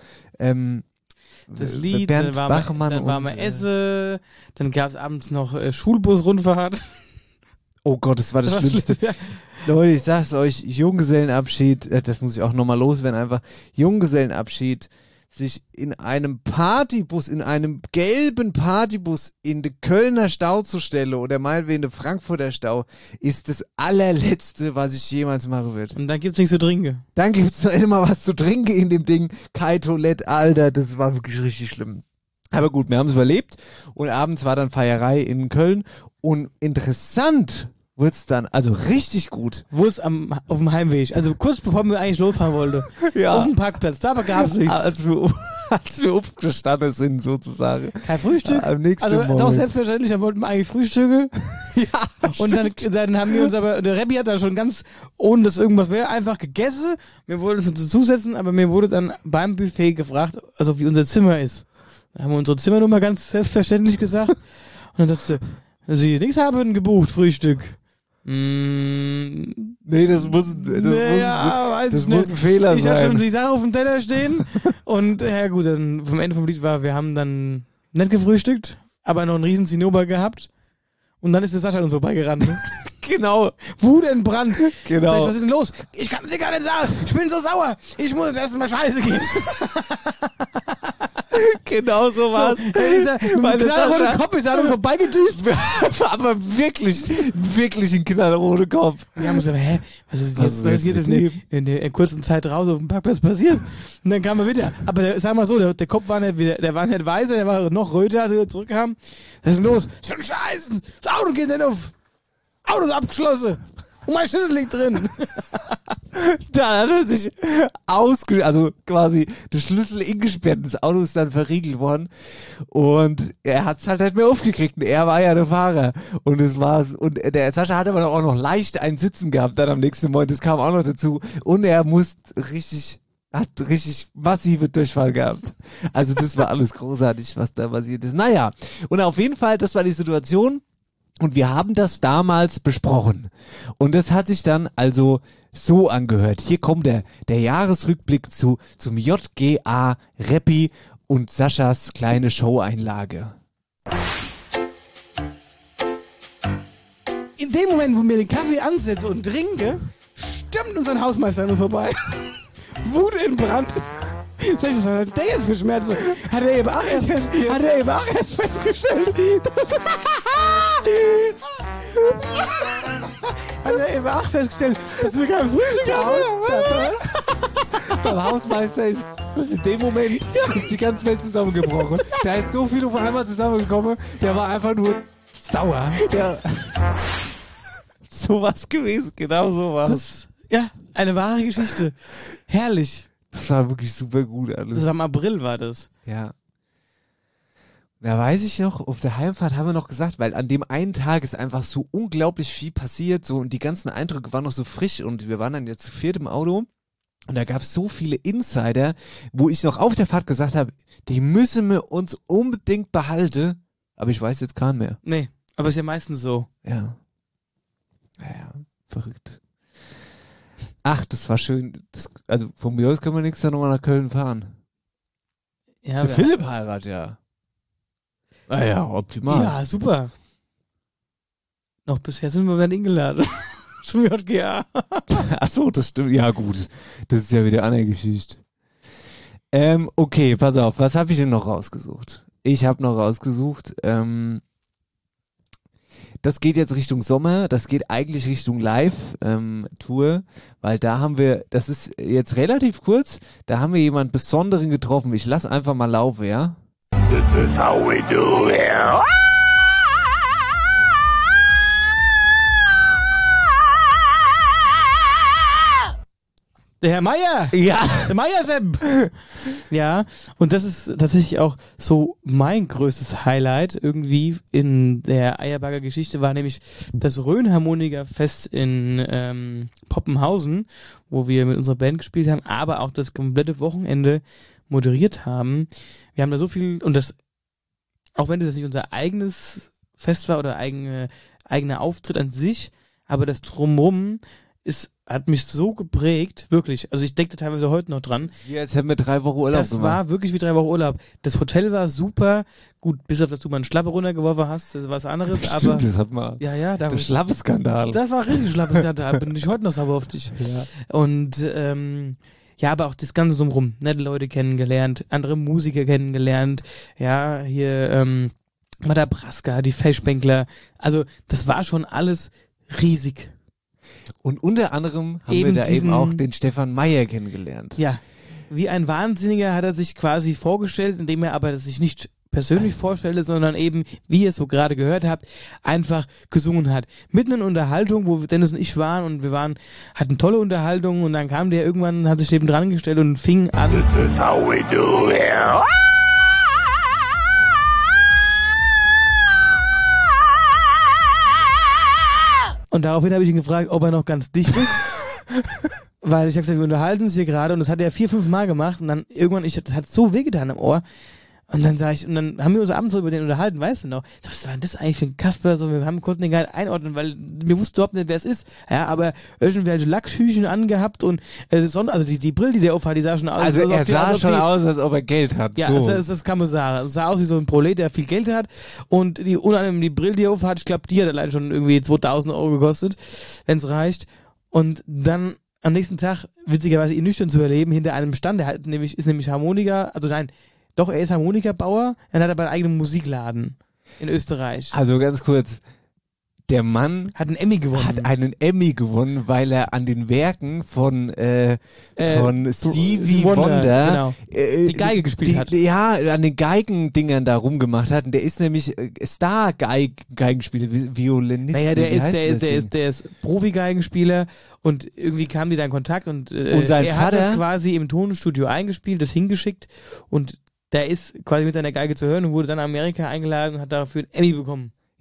Das Lied,
Bernd
dann
Bachmann
waren wir Esse, dann gab es abends noch Schulbus-Rundfahrt.
Oh Gott, das war das Schlimmste. Ja. Leute, ich sag's euch, Junggesellenabschied, das muss ich auch nochmal loswerden, einfach Junggesellenabschied, sich in einem Partybus, in einem gelben Partybus in den Kölner Stau zu stellen oder meinetwegen in den Frankfurter Stau, ist das allerletzte, was ich jemals machen würde.
Und dann gibt's nichts zu trinken.
Dann gibt's noch immer was zu trinken in dem Ding. Kein Toilette, Alter, das war wirklich richtig schlimm. Aber gut, wir haben es überlebt und abends war dann Feierei in Köln und interessant wird's dann, also richtig gut.
Wurd's auf dem Heimweg, also kurz bevor wir eigentlich losfahren wollten.
Ja.
Auf dem Parkplatz, da gab's nichts.
Als wir aufgestanden sind, sozusagen.
Kein Frühstück?
Am nächsten Morgen.
Doch selbstverständlich, da wollten wir eigentlich frühstücken.
Ja,
und dann haben wir uns aber, der Rebbi hat da schon ganz, ohne dass irgendwas wäre, einfach gegessen. Wir wollten uns dazusetzen, aber mir wurde dann beim Buffet gefragt, also wie unser Zimmer ist. Dann haben wir unsere Zimmernummer ganz selbstverständlich gesagt. Und dann sagte sie, nichts haben gebucht, Frühstück.
Nee, das muss ein Fehler sein.
Ich hatte schon die Sache auf dem Teller stehen und ja gut, dann vom Ende vom Lied war, wir haben dann nicht gefrühstückt, aber noch einen riesen Zinnober gehabt und dann ist der Sascha an uns vorbeigerannt.
Genau.
Wut entbrannt.
Genau.
Sag ich, was ist denn los? Ich kann es dir gar nicht sagen. Ich bin so sauer. Ich muss jetzt erstmal scheiße gehen.
Genau so war's.
Weil der knallrote Kopf ist an uns vorbeigedüst.
Aber wirklich ein knallroter Kopf.
Wir haben uns gesagt, was ist jetzt in der kurzen Zeit raus auf dem Parkplatz passiert? Und dann kam er wieder. Aber sag mal so, der Kopf war nicht wieder, der war nicht weißer, der war noch röter, als wir zurückkamen. Was ist denn los? Schon scheiße. Das Auto geht nicht auf. Auto ist abgeschlossen. Und mein Schlüssel liegt drin.
Da hat er sich also quasi der Schlüssel ingesperrt. Das Auto ist dann verriegelt worden. Und er hat es halt nicht mehr aufgekriegt. Und er war ja der Fahrer. Und das war's. Und der Sascha hat aber auch noch leicht ein Sitzen gehabt dann am nächsten Morgen. Das kam auch noch dazu. Und er musste richtig hat richtig massive Durchfall gehabt. Also das war alles großartig, was da passiert ist. Naja, und auf jeden Fall, das war die Situation und wir haben das damals besprochen. Und das hat sich dann also so angehört. Hier kommt der Jahresrückblick zum JGA Reppi und Saschas kleine Show-Einlage.
In dem Moment, wo wir den Kaffee ansetze und trinke, stürmt unser Hausmeister an uns vorbei. Wut in Brand. Sag ich, was hat der jetzt für Schmerzen? Hat er eben auch erst festgestellt, dass wir kein Frühstück haben?
Beim Hausmeister ist in dem Moment ist die ganze Welt zusammengebrochen. Da ist so viel auf einmal zusammengekommen, der war einfach nur sauer. Sowas gewesen, genau sowas.
Ja, eine wahre Geschichte. Herrlich.
Das war wirklich super gut alles.
Das war im April, war das.
Ja. Da weiß ich noch, auf der Heimfahrt haben wir noch gesagt, weil an dem einen Tag ist einfach so unglaublich viel passiert, so, und die ganzen Eindrücke waren noch so frisch und wir waren dann jetzt zu viert im Auto und da gab es so viele Insider, wo ich noch auf der Fahrt gesagt habe, die müssen wir uns unbedingt behalten, aber ich weiß jetzt keinen mehr.
Nee, aber ist ja meistens so.
Ja. Naja, verrückt. Ach, das war schön. Also von mir aus können wir nächstes Jahr nochmal nach Köln fahren.
Ja,
der Philipp heiratet ja. Naja, optimal.
Ja, super. Noch bisher sind wir nicht eingeladen. Zum JGA.
Ach so, das stimmt. Ja, gut. Das ist ja wieder eine Geschichte. Okay, pass auf. Was habe ich denn noch rausgesucht? Ich habe noch rausgesucht, das geht jetzt Richtung Sommer, das geht eigentlich Richtung Live-Tour, weil da haben wir, das ist jetzt relativ kurz, da haben wir jemanden Besonderen getroffen. Ich lass einfach mal laufen, ja?
This is how we do it.
Der Herr Meier!
Ja!
Der Meier-Sepp! Ja, und das ist tatsächlich auch so mein größtes Highlight irgendwie in der Eierberger Geschichte, war nämlich das Rhön-Harmonika-Fest in Poppenhausen, wo wir mit unserer Band gespielt haben, aber auch das komplette Wochenende moderiert haben. Wir haben da so viel, und das, auch wenn das jetzt nicht unser eigenes Fest war oder eigener Auftritt an sich, aber das Drumrum hat mich so geprägt, wirklich. Also ich denke da teilweise heute noch dran.
Wie als hätten wir 3 Wochen Urlaub
gemacht. Das war wirklich wie 3 Wochen Urlaub. Das Hotel war super. Gut, bis auf dass du mal einen Schlappe runtergeworfen hast, das war was anderes.
Stimmt,
aber
das hat man.
Ja,
der Schlappeskandal.
Das war richtig Schlappeskandal. Bin ich heute noch sauer auf dich. Ja. Und ja, aber auch das Ganze drumherum. Nette Leute kennengelernt, andere Musiker kennengelernt. Ja, hier Madabraska, die Feschbänkler. Also das war schon alles riesig.
Und unter anderem haben wir da eben auch den Stefan Meier kennengelernt.
Ja, wie ein Wahnsinniger hat er sich quasi vorgestellt, indem er aber sich nicht persönlich vorstellte, sondern eben, wie ihr es so gerade gehört habt, einfach gesungen hat. Mitten in Unterhaltung, wo Dennis und ich waren, und hatten tolle Unterhaltung, und dann kam der irgendwann, hat sich neben dran gestellt und fing an.
This is how we do it.
Und daraufhin habe ich ihn gefragt, ob er noch ganz dicht ist. Weil ich habe gesagt, wir unterhalten uns hier gerade, und das hat er 4-5 Mal gemacht, und dann irgendwann, das hat so wehgetan im Ohr. Und dann haben wir uns abends so über den unterhalten, weißt du noch? Was war denn das eigentlich für ein Kasper? So, konnten den gar nicht einordnen, weil wir wussten überhaupt nicht, wer es ist. Ja, aber irgendwelche Lackschüchen angehabt und also die Brille, die der aufhat, die sah schon aus.
Also er sah schon aus, als ob er Geld hat.
Ja,
so.
das kann man sagen. Es sah aus wie so ein Prolet, der viel Geld hat, und die Brille, die er aufhat, ich glaube, die hat allein schon irgendwie 2.000 Euro gekostet, wenn es reicht. Und dann am nächsten Tag, witzigerweise ihn nüchtern zu erleben, hinter einem Stand, ist nämlich Harmoniker, er ist Harmonikabauer, er hat aber einen eigenen Musikladen in Österreich.
Also ganz kurz, der Mann
hat einen Emmy gewonnen,
weil er an den Werken von Stevie Wonder
genau, die Geige gespielt hat.
Ja, an den Geigendingern da rumgemacht hat. Und der ist nämlich Star-Geigenspieler, Violinist.
Naja, der ist Profi-Geigenspieler, und irgendwie kamen die da in Kontakt, und
sein
er
Vater
hat das quasi im Tonstudio eingespielt, das hingeschickt, und der ist quasi mit seiner Geige zu hören und wurde dann in Amerika eingeladen und hat dafür einen Emmy bekommen.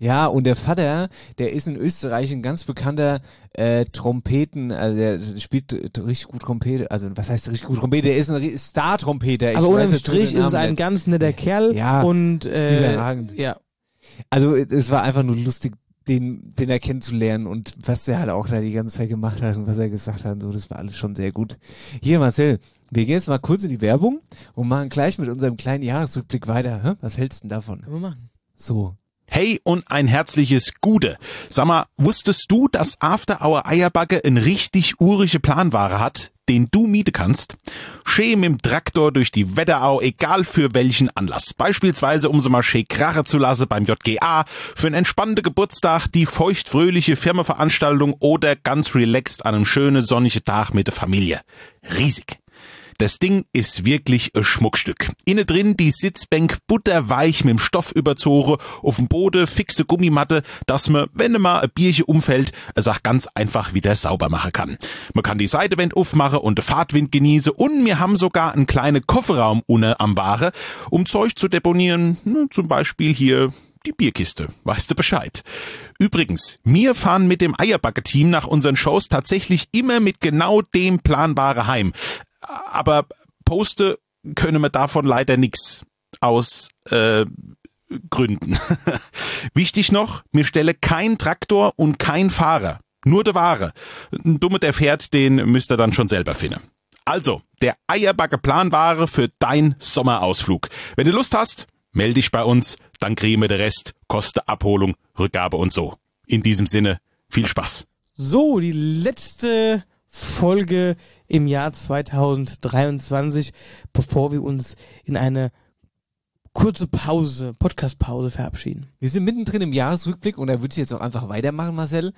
Ja, und der Vater, der ist in Österreich ein ganz bekannter Trompeten, also der spielt richtig gut Trompete, also was heißt richtig gut Trompete, der ist ein Star-Trompeter.
Aber unterm Strich ist es ein ganz netter Kerl und
überragend.
Ja.
Also es war einfach nur lustig, den er kennenzulernen und was der halt auch da die ganze Zeit gemacht hat und was er gesagt hat, und so, das war alles schon sehr gut. Hier Marcel, wir gehen jetzt mal kurz in die Werbung und machen gleich mit unserem kleinen Jahresrückblick weiter. Hä? Was hältst du denn davon?
Können wir machen.
So.
Hey und ein herzliches Gude. Sag mal, wusstest du, dass After Hour Eierbacke eine richtig urische Planware hat, den du mieten kannst? Schön mit dem Traktor durch die Wetterau, egal für welchen Anlass. Beispielsweise, um sie mal schön krachen zu lassen beim JGA, für einen entspannten Geburtstag, die feuchtfröhliche Firmenveranstaltung oder ganz relaxed an einem schönen sonnigen Tag mit der Familie. Riesig. Das Ding ist wirklich ein Schmuckstück. Innen drin die Sitzbank butterweich mit dem Stoff überzogen, auf dem Boden fixe Gummimatte, dass man, wenn mal ein Bierchen umfällt, es auch ganz einfach wieder sauber machen kann. Man kann die Seitewand aufmachen und den Fahrtwind genießen und wir haben sogar einen kleinen Kofferraum unten am Ware, um Zeug zu deponieren, zum Beispiel hier die Bierkiste, weißt du Bescheid. Übrigens, wir fahren mit dem Eierbacke-Team nach unseren Shows tatsächlich immer mit genau dem planbaren heim. Aber poste können wir davon leider nix aus Gründen. Wichtig noch, mir stelle kein Traktor und kein Fahrer, nur der Ware. Ein Dummer, der fährt, den müsst ihr dann schon selber finden. Also, der Eierbacke Planware für dein Sommerausflug. Wenn du Lust hast, melde dich bei uns, dann kriegen wir den Rest, Kosten, Abholung, Rückgabe und so. In diesem Sinne, viel Spaß.
So, die letzte Folge im Jahr 2023, bevor wir uns in eine kurze Pause, Podcast-Pause verabschieden.
Wir sind mittendrin im Jahresrückblick und da würde ich jetzt auch einfach weitermachen, Marcel.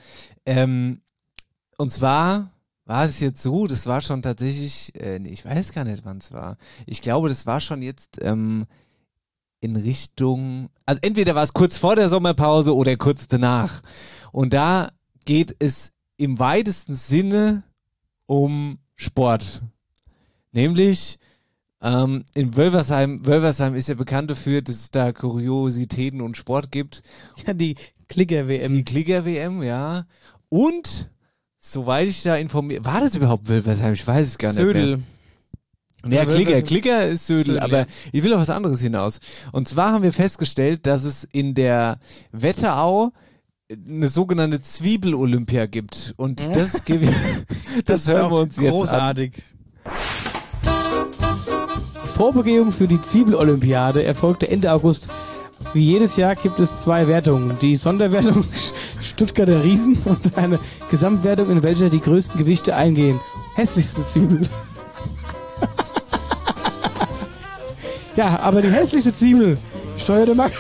Und zwar war es jetzt so, das war schon tatsächlich, ich weiß gar nicht, wann es war. Ich glaube, das war schon jetzt in Richtung, also entweder war es kurz vor der Sommerpause oder kurz danach. Und da geht es im weitesten Sinne um Sport. Nämlich in Wölversheim. Wölversheim ist ja bekannt dafür, dass es da Kuriositäten und Sport gibt.
Ja, die Klicker-WM.
Die Klicker-WM, ja. Und, soweit ich da informiert, war das überhaupt Wölversheim? Ich weiß es gar nicht
Södel.
mehr. Ja, Klicker ist Södel, aber ja. Ich will auf was anderes hinaus. Und zwar haben wir festgestellt, dass es in der Wetterau eine sogenannte Zwiebel-Olympia gibt. Und das hören wir uns jetzt
großartig. Vorbegehung für die Zwiebel-Olympiade erfolgte Ende August. Wie jedes Jahr gibt es 2 Wertungen. Die Sonderwertung Stuttgarter Riesen und eine Gesamtwertung, in welcher die größten Gewichte eingehen. Hässlichste Zwiebel. Ja, aber die hässlichste Zwiebel steuerte Max.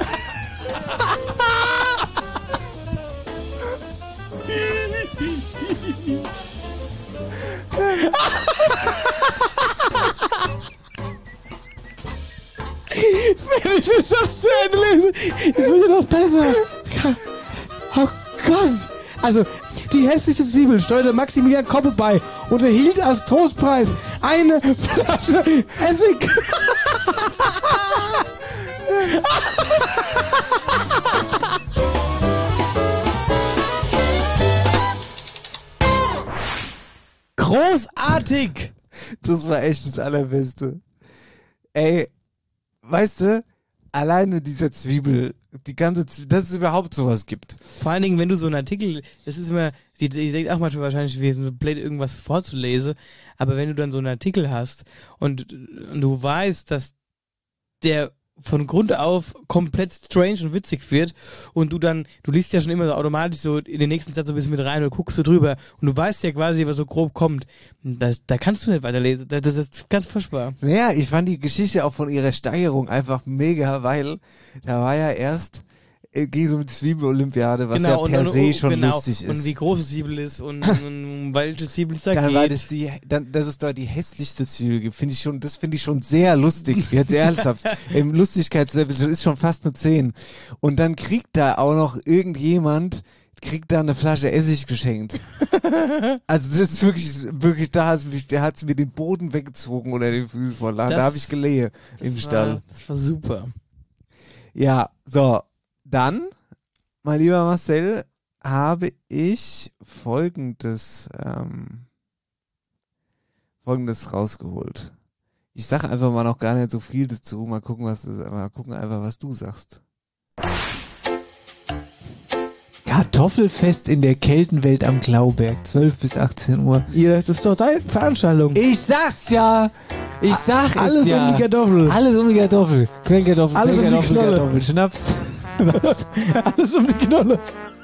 Wenn ich das noch zu Ende lese, jetzt wird ja noch besser. Oh Gott. Also, die hässliche Zwiebel steuerte Maximilian Koppe bei und erhielt als Trostpreis eine Flasche Essig. Großartig!
Das war echt das Allerbeste. Ey, weißt du, alleine dieser Zwiebel, dass es überhaupt sowas gibt.
Vor allen Dingen, wenn du so einen Artikel, das ist immer, ich denke auch manchmal wahrscheinlich, wir sind so blöd, irgendwas vorzulesen, aber wenn du dann so einen Artikel hast und du weißt, dass der von Grund auf komplett strange und witzig wird und du liest ja schon immer so automatisch so in den nächsten Satz so ein bisschen mit rein und guckst so drüber und du weißt ja quasi, was so grob kommt. Da kannst du nicht weiterlesen. Das ist ganz furchtbar.
Naja, ich fand die Geschichte auch von ihrer Steigerung einfach mega, weil da war ja erst ging so mit Zwiebel-Olympiade, was ja per se schon lustig ist.
Und wie groß die Zwiebel ist und welche Zwiebel es da
dann
geht.
War dass es da die hässlichste Zwiebel gibt, das finde ich schon sehr lustig, jetzt ernsthaft. Im Lustigkeitslevel, das ist schon fast eine 10. Und dann kriegt da auch noch irgendjemand, eine Flasche Essig geschenkt. Also das ist wirklich, der hat's mir den Boden weggezogen oder den Füßen vor Lachen. Da habe ich gelegen im Stall.
Das war super.
Ja, so. Dann mein lieber Marcel, habe ich Folgendes rausgeholt. Ich sage einfach mal noch gar nicht so viel dazu. Mal gucken einfach, was du sagst. Kartoffelfest in der Keltenwelt am Klauberg, 12 bis 18 Uhr.
Ja, das ist doch deine Veranstaltung.
Ich sag's ja! Ich sag
alles
es ja!
Um die Kartoffel.
Alles um die Kartoffel. Quellkartoffel,
Alles um die Knolle.
Kartoffel, Schnaps. Was?
Alles um die Knolle.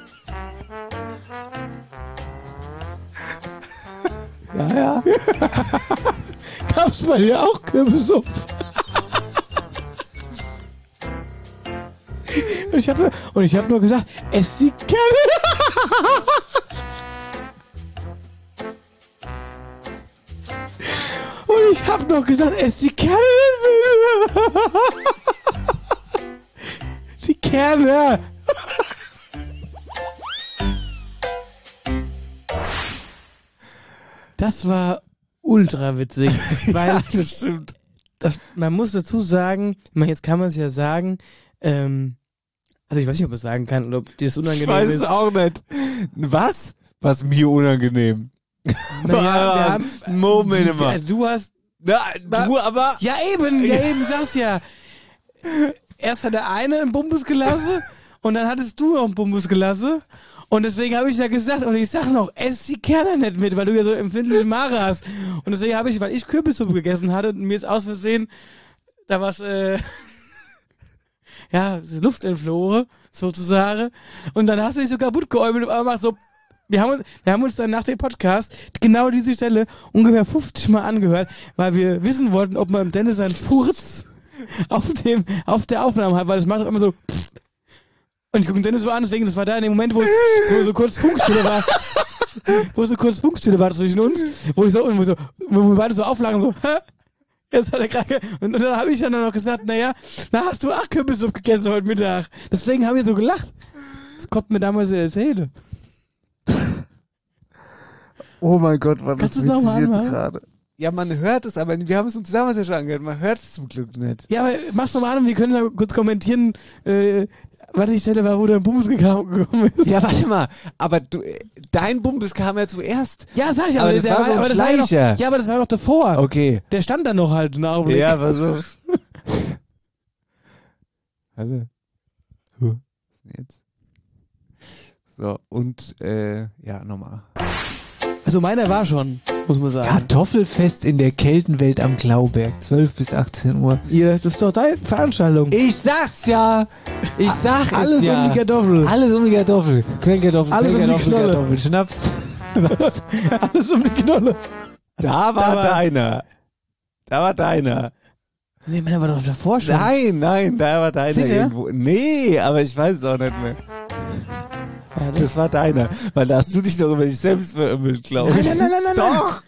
Ja. Gab's bei dir auch Kürbissuppe? Und ich hab nur gesagt, ess sie gerne. Und ich hab noch gesagt, ess sie gerne. Sie gerne. Das war ultra witzig, weil
Ja, das stimmt.
Man muss dazu sagen, jetzt kann man es ja sagen, also ich weiß nicht, ob ich es sagen kann oder ob dir das unangenehm ist.
Ich weiß es auch nicht. Was? Was mir unangenehm?
Naja,
Moment mal.
Du hast...
Du aber...
Ja eben, sag's ja. Erst hat der eine einen Bumbus gelassen und dann hattest du noch einen Bumbus gelassen. Und deswegen habe ich ja gesagt, und ich sag noch, ess die Kerne nicht mit, weil du ja so empfindliche Mare hast. Und deswegen habe ich, weil ich Kürbissuppe gegessen hatte, und mir ist aus Versehen, da was, Luft entflohen, sozusagen. Und dann hast du dich so kaputt geäumelt und einfach so, wir haben uns dann nach dem Podcast genau diese Stelle ungefähr 50 Mal angehört, weil wir wissen wollten, ob man Dennis seinen Furz auf der Aufnahme hat, weil das macht auch immer so, und ich gucke Dennis so an, deswegen, das war da in dem Moment, wo so kurz Funkstille war zwischen uns, wo wir beide so auflagen, so, hä? Jetzt hat er gerade, und dann habe ich dann noch gesagt, naja, na hast du auch Kürbissuppe gegessen heute Mittag. Deswegen haben wir so gelacht. Das konnte mir damals erzählen.
Oh mein Gott, was
Kannst du es nochmal anmachen?
gerade? Ja, man hört es, aber wir haben es uns damals ja schon angehört. Man hört es zum Glück nicht.
Ja, aber mach's nochmal an und wir können da kurz kommentieren, warte, die Stelle war, wo dein Bums gekommen ist.
Ja, warte mal. Aber dein Bumbus kam ja zuerst.
Ja, sag ich,
aber das war so ein Schleicher.
Ja, aber das war noch davor.
Okay.
Der stand da noch halt einen Augenblick.
Ja, war so. Hallo. Jetzt. So, und, nochmal.
Also meiner war schon, muss man sagen.
Kartoffelfest in der Keltenwelt am Klauberg, 12 bis 18 Uhr.
Ja, das ist doch deine Veranstaltung.
Ich sag's ja! Ich sag es
alles
ja!
Alles um die Kartoffel.
Alles um die Kartoffel. Quellkartoffel,
alles um die Knolle.
Kartoffel, Schnaps. Was?
Alles um die Knolle.
Da war deiner.
Nee, meiner war doch davor schon.
Nein, da war deiner
Sicher?
irgendwo. Nee, aber ich weiß es auch nicht mehr.
Ja,
das war deiner. Weil da hast du dich noch über dich selbst verümmelt, glaube ich.
Nein.
Doch!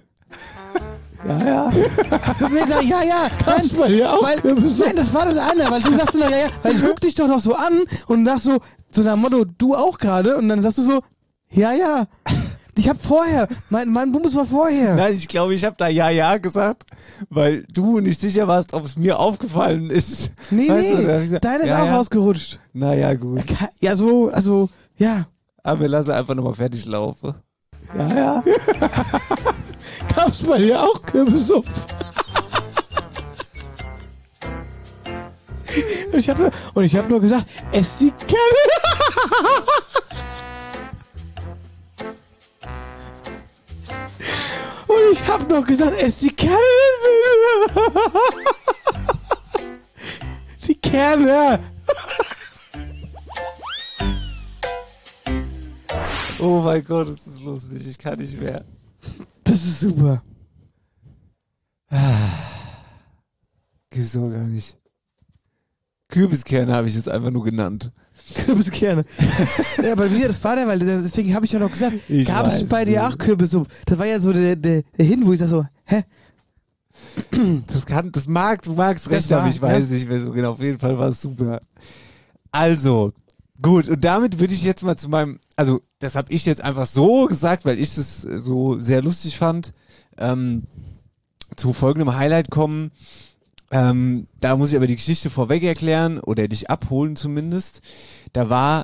Ja. Ja.
Kannst du hier auch
nein, das war der andere, weil du sagst noch, ja, weil ich guck dich doch noch so an und sagst so nach Motto, du auch gerade, und dann sagst du so, ja. Ich hab vorher, mein Bumbus war vorher.
Nein, ich glaube, ich habe da ja gesagt, weil du nicht sicher warst, ob es mir aufgefallen ist.
Nee,
gesagt,
deine ist auch rausgerutscht.
Naja, gut.
Ja, so, also, ja.
Aber wir lassen einfach nochmal fertig laufen.
Ja. Gab's bei dir auch Kürbissuppe? Und ich hab nur gesagt, ess sie gerne. Und ich hab noch gesagt, ess sie gerne. Sie gerne.
Oh mein Gott, ist das lustig. Ich kann nicht mehr.
Das ist super.
Gibt's doch gar nicht. Kürbiskerne habe ich es einfach nur genannt.
Kürbiskerne. Ja, aber wie das war der, weil deswegen habe ich ja noch gesagt, gab es bei dir auch Kürbissuppe? Das war ja so der Hin, wo ich sag so, hä?
Du magst recht haben, ich weiß nicht mehr so genau. Auf jeden Fall war es super. Also, gut, und damit würde ich jetzt mal zu meinem, also das habe ich jetzt einfach so gesagt, weil ich das so sehr lustig fand, zu folgendem Highlight kommen. Da muss ich aber die Geschichte vorweg erklären oder dich abholen zumindest. Da war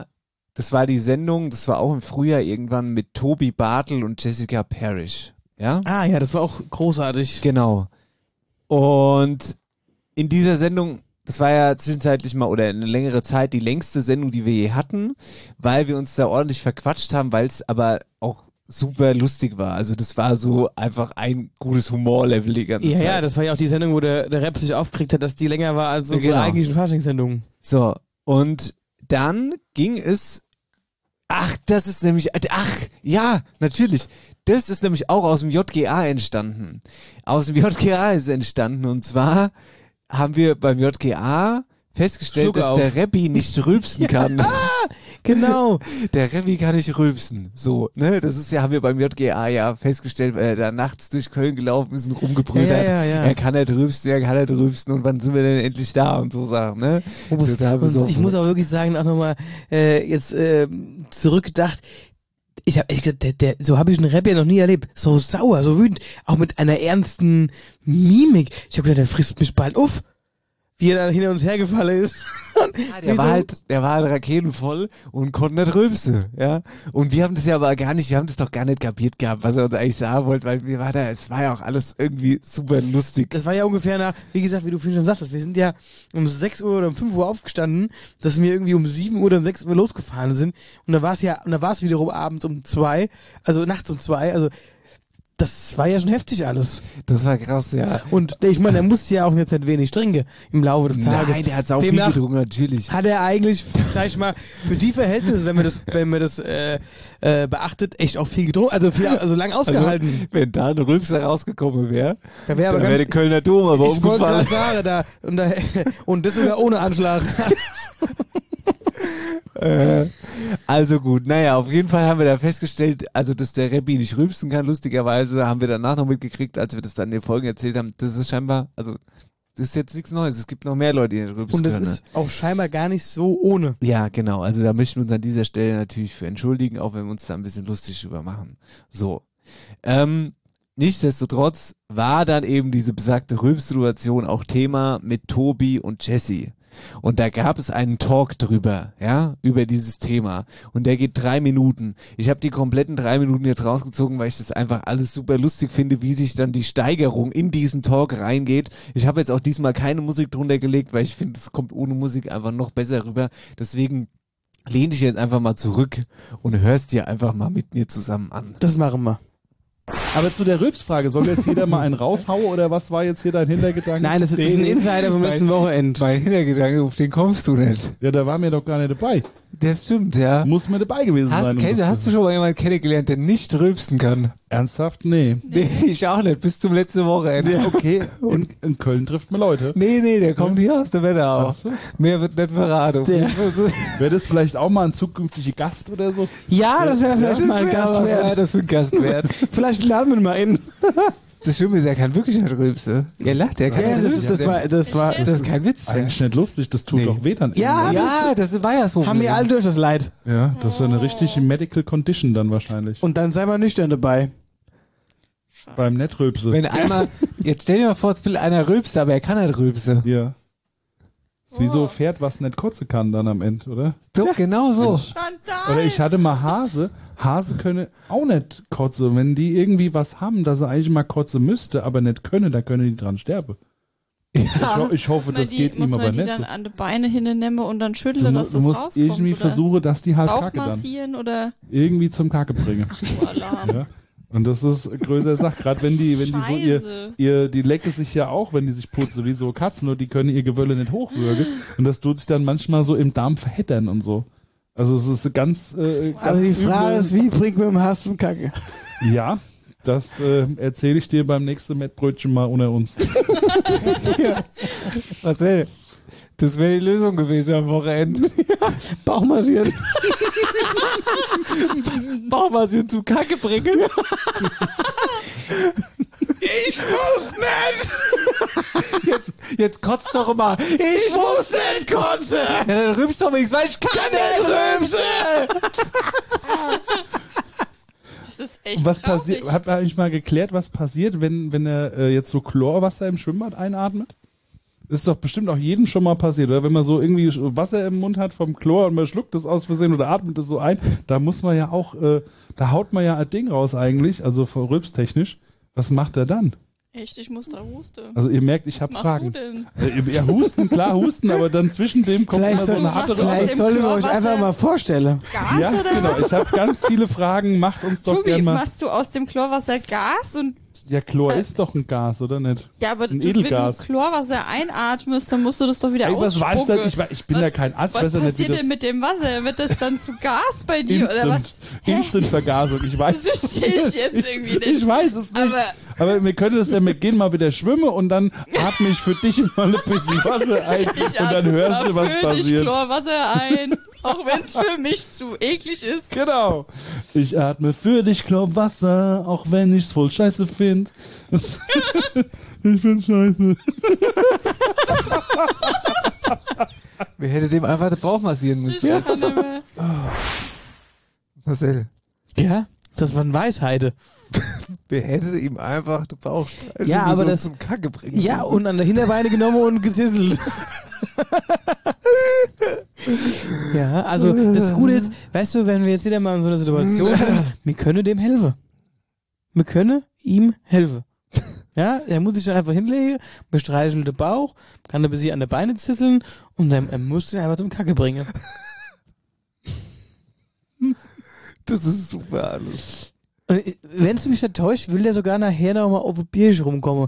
das war die Sendung, das war auch im Frühjahr irgendwann mit Tobi Bartel und Jessica Parrish. Ja?
Ah ja, das war auch großartig.
Genau. Und in dieser Sendung, das war ja zwischenzeitlich mal oder eine längere Zeit die längste Sendung, die wir je hatten, weil wir uns da ordentlich verquatscht haben, weil es aber auch super lustig war. Also das war so einfach ein gutes Humorlevel die ganze Zeit.
Ja, das war ja auch die Sendung, wo der Rap sich aufgeregt hat, dass die länger war als unsere eigentlichen Faschingssendungen.
So, und dann ging es, das ist nämlich, ja, natürlich, das ist nämlich auch aus dem JGA entstanden. Aus dem JGA ist es entstanden und zwar haben wir beim JGA festgestellt, dass der Rappi nicht rülpsen kann.
Ja, genau.
Der Rappi kann nicht rülpsen. So, ne? Das ist ja, haben wir beim JGA ja festgestellt, weil er da nachts durch Köln gelaufen ist und rumgebrüllt hat. Ja. Er kann nicht rülpsen, und wann sind wir denn endlich da und so Sachen, ne?
Ich muss auch wirklich sagen, auch nochmal zurückgedacht, ich habe echt gedacht, so habe ich einen Rapper noch nie erlebt. So sauer, so wütend, auch mit einer ernsten Mimik. Ich habe gedacht, der frisst mich bald auf. Wie er dann hinter uns hergefallen ist.
Der war halt raketenvoll und konnte nicht rülpsen, ja. Und wir haben das ja aber gar nicht, doch gar nicht kapiert gehabt, was er uns eigentlich sagen wollte, weil es war ja auch alles irgendwie super lustig.
Das war ja ungefähr nach, wie gesagt, wie du vorhin schon sagtest, wir sind ja um 6 Uhr oder um 5 Uhr aufgestanden, dass wir irgendwie um 7 Uhr oder um 6 Uhr losgefahren sind. Und da war es wiederum abends um 2, also nachts um 2, also das war ja schon heftig alles.
Das war krass, ja.
Und ich meine, er musste ja auch jetzt nicht wenig trinken im Laufe des Tages.
Nein, der hat sau viel getrunken, natürlich.
Hat er eigentlich, sag ich mal, für die Verhältnisse, wenn man das beachtet, echt auch viel getrunken, also lang ausgehalten.
Also, wenn da ein Rülpser rausgekommen wäre,
dann wäre
der Kölner Dom aber umgefallen.
Ich wollte gerade sagen, und das sogar ohne Anschlag.
Also gut, naja, auf jeden Fall haben wir da festgestellt, also dass der Rappi nicht rülpsen kann, lustigerweise haben wir danach noch mitgekriegt, als wir das dann in den Folgen erzählt haben, das ist scheinbar, also das ist jetzt nichts Neues, es gibt noch mehr Leute, die nicht rülpsen können.
Und das ist auch scheinbar gar nicht so ohne.
Ja, genau, also da möchten wir uns an dieser Stelle natürlich für entschuldigen, auch wenn wir uns da ein bisschen lustig drüber machen. So, nichtsdestotrotz war dann eben diese besagte Rülpssituation auch Thema mit Tobi und Jessie. Und da gab es einen Talk drüber, ja, über dieses Thema. Und der geht 3 Minuten. Ich habe die kompletten 3 Minuten jetzt rausgezogen, weil ich das einfach alles super lustig finde, wie sich dann die Steigerung in diesen Talk reingeht. Ich habe jetzt auch diesmal keine Musik drunter gelegt, weil ich finde, es kommt ohne Musik einfach noch besser rüber. Deswegen lehn dich jetzt einfach mal zurück und hörst dir einfach mal mit mir zusammen an.
Das machen wir.
Aber zu der Rülpsfrage, soll jetzt jeder mal einen raushauen oder was war jetzt hier dein Hintergedanke?
Nein, das ist ein Insider vom letzten Wochenende.
Mein Hintergedanke, auf den kommst du nicht.
Ja, da war mir doch gar nicht dabei.
Das stimmt, ja.
Muss mir dabei gewesen sein.
Hast du schon mal jemanden kennengelernt, der nicht rülpsen kann?
Ernsthaft? Nee.
Nee, ich auch nicht, bis zum letzten Wochenende.
Ja, okay, und in Köln trifft man Leute.
Nee, der kommt hier aus der Wetterau. Ach so. Mehr wird nicht verraten.
Wäre das vielleicht auch mal ein zukünftiger Gast oder so?
Ja, das wäre vielleicht mal ein Gast wert.
Das für ein Gast wert.
Vielleicht laden wir mal in.
Das Schlimme ist, er kann wirklich nicht rülpsen. Er lacht, er kann nicht rülpsen.
Das ist
kein Witz.
Eigentlich nicht lustig, das tut doch weh dann.
Ja,
das war ja so.
Haben wir alle durch das Leid.
Ja, das ist eine richtige Medical Condition dann wahrscheinlich.
Und dann sei mal nüchtern dabei.
Scheiße. Beim Nettrülpsen.
Wenn einmal, jetzt stell dir mal vor, es will einer rülpsen, aber er kann nicht rülpsen.
Ja. Das ist wie so ein Pferd, was nicht kotzen kann dann am Ende, oder?
So, genau so.
Oder ich hatte mal Hase. Hase können auch nicht kotzen. Wenn die irgendwie was haben, dass sie eigentlich mal kotzen müsste, aber nicht können, dann können die dran sterben. Ja. Ich hoffe, das geht ihm aber nicht.
Muss man die dann an die Beine hinnehmen und dann schütteln, dass das rauskommt?
Du musst irgendwie versuchen, dass die halt Kacke dann
massieren oder
irgendwie zum Kacke bringen.
Ach du Alarm.
Ja. Und das ist eine größere Sache. Gerade wenn die so die lecken sich ja auch, wenn die sich putzen, wie so Katzen, nur die können ihr Gewölle nicht hochwürgen. Und das tut sich dann manchmal so im Darm verheddern und so. Also es ist ganz
also die Frage ist, wie bringt man im Hass zum Kacke?
Ja, das erzähle ich dir beim nächsten Mettbrötchen mal unter uns.
Ja. Marcel, das wäre die Lösung gewesen am Wochenende.
Bauchmassieren.
Bauchmassieren zum Kacke bringen.
Ich muss nicht!
Jetzt kotzt doch immer.
Ich muss nicht kotzen!
Ja, dann rülpst doch wenigstens, weil ich kann nicht rülpsen!
Das ist echt
was
traurig.
passiert? Habt ihr eigentlich mal geklärt, was passiert, wenn er jetzt so Chlorwasser im Schwimmbad einatmet? Ist doch bestimmt auch jedem schon mal passiert, oder? Wenn man so irgendwie Wasser im Mund hat vom Chlor und man schluckt das aus Versehen oder atmet das so ein, da muss man ja auch, da haut man ja ein Ding raus eigentlich, also rülpstechnisch. Was macht er dann?
Echt, ich muss da husten.
Also ihr merkt, ich habe Fragen.
Was machst du denn?
Ja, husten, klar husten, aber dann zwischen dem kommt immer so eine harte
Vielleicht sollen wir euch einfach mal vorstellen.
Gas
ja,
oder
genau.
was?
Ich habe ganz viele Fragen. Macht uns doch
Tobi,
gerne mal.
machst du aus dem Chlorwasser Gas und
Ja, Chlor ist doch ein Gas, oder nicht?
ja, aber
ein
wenn
Edelgas.
du Chlorwasser einatmest, dann musst du das doch wieder
Ey, was weiß
ausspucken.
denn? Ich bin ja kein Arzt.
Was
weiß ja nicht, wie
passiert
das
denn mit dem Wasser? Wird das dann zu Gas bei dir oder was?
Instant-Vergasung. Ich weiß
Das verstehe ich jetzt irgendwie nicht.
Ich weiß es nicht. Aber wir können das ja, wir gehen mal wieder schwimmen und dann atme ich für dich mal ein bisschen Wasser ein und dann hörst du, was
Ich
passiert.
Chlorwasser ein, auch wenn es für mich zu eklig ist.
Genau. Ich atme für dich Chlorwasser, auch wenn ich's voll scheiße finde. Ich find's scheiße.
Wer hätte dem einfach den Bauch massieren müssen?
Ich kann nicht mehr.
Marcel.
Ja, das waren Weisheiten.
Wer hätte ihm einfach den Bauch
Ja, aber
so
das
zum Kacke bringen
Ja,
müssen?
und an der Hinterbeine genommen und gezisselt. Ja, also das Gute ist, weißt du, wenn wir jetzt wieder mal in so einer Situation sind, wir können dem helfen. Wir können ihm helfen. Ja, er muss sich dann einfach hinlegen, bestreichelt den Bauch, kann ein bisschen an der Beine zisseln und dann er muss den einfach zum Kacke bringen.
Das ist super alles.
Wenn es mich nicht täuscht, will der sogar nachher noch mal auf ein Bierchen rumkommen.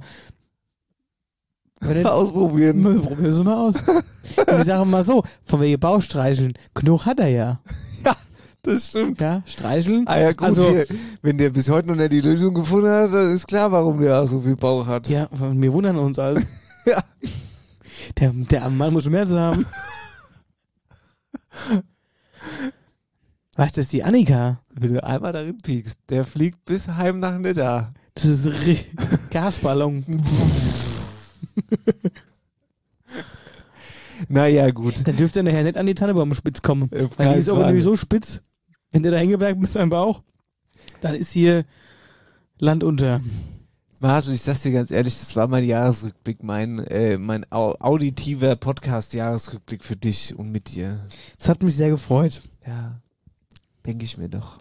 Ausprobieren.
Probieren Sie es mal aus. Und ich sage mal so, von wegen Bauchstreicheln, genug hat er ja.
Ja, das stimmt.
Ja, streicheln.
Ah ja, gut,
Also,
hier, wenn der bis heute noch nicht die Lösung gefunden hat, dann ist klar, warum der auch so viel Bauch hat.
ja, wir wundern uns alles.
Ja.
Der arme Mann muss Schmerzen haben. Was, das ist die Annika?
Wenn du einmal darin piekst, der fliegt bis heim nach Nidda.
Das ist Gasballon.
Naja, gut.
Dann dürfte er nachher nicht an die Tannenbaumspitz kommen. Weil die ist aber
Frage.
nämlich so spitz. Wenn der da hängen bleibt mit seinem Bauch, dann ist hier Land unter.
Marcel, ich sag's dir ganz ehrlich, das war mein Jahresrückblick, mein auditiver Podcast-Jahresrückblick für dich und mit dir.
Das hat mich sehr gefreut.
Ja, denke ich mir doch.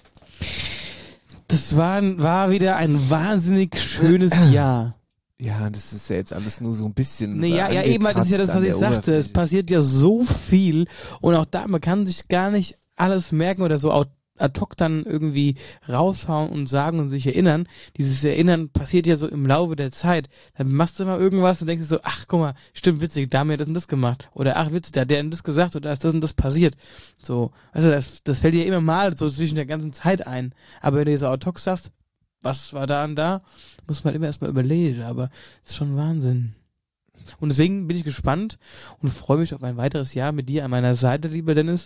Das war wieder ein wahnsinnig schönes Jahr.
Ja, das ist ja jetzt alles nur so ein bisschen.
Ja, eben, das ist ja das, was ich sagte. Es passiert ja so viel und auch da, man kann sich gar nicht alles merken oder so ad hoc dann irgendwie raushauen und sagen und sich erinnern. Dieses Erinnern passiert ja so im Laufe der Zeit. Dann machst du mal irgendwas und denkst dir so, ach, guck mal, stimmt, witzig, da haben wir das und das gemacht. Oder ach, witzig, da hat der das gesagt oder da ist das und das passiert. So, also das fällt dir immer mal so zwischen der ganzen Zeit ein. Aber wenn du so ad hoc sagst, was war da und da, muss man immer erstmal überlegen, aber das ist schon Wahnsinn. Und deswegen bin ich gespannt und freue mich auf ein weiteres Jahr mit dir an meiner Seite, lieber Dennis,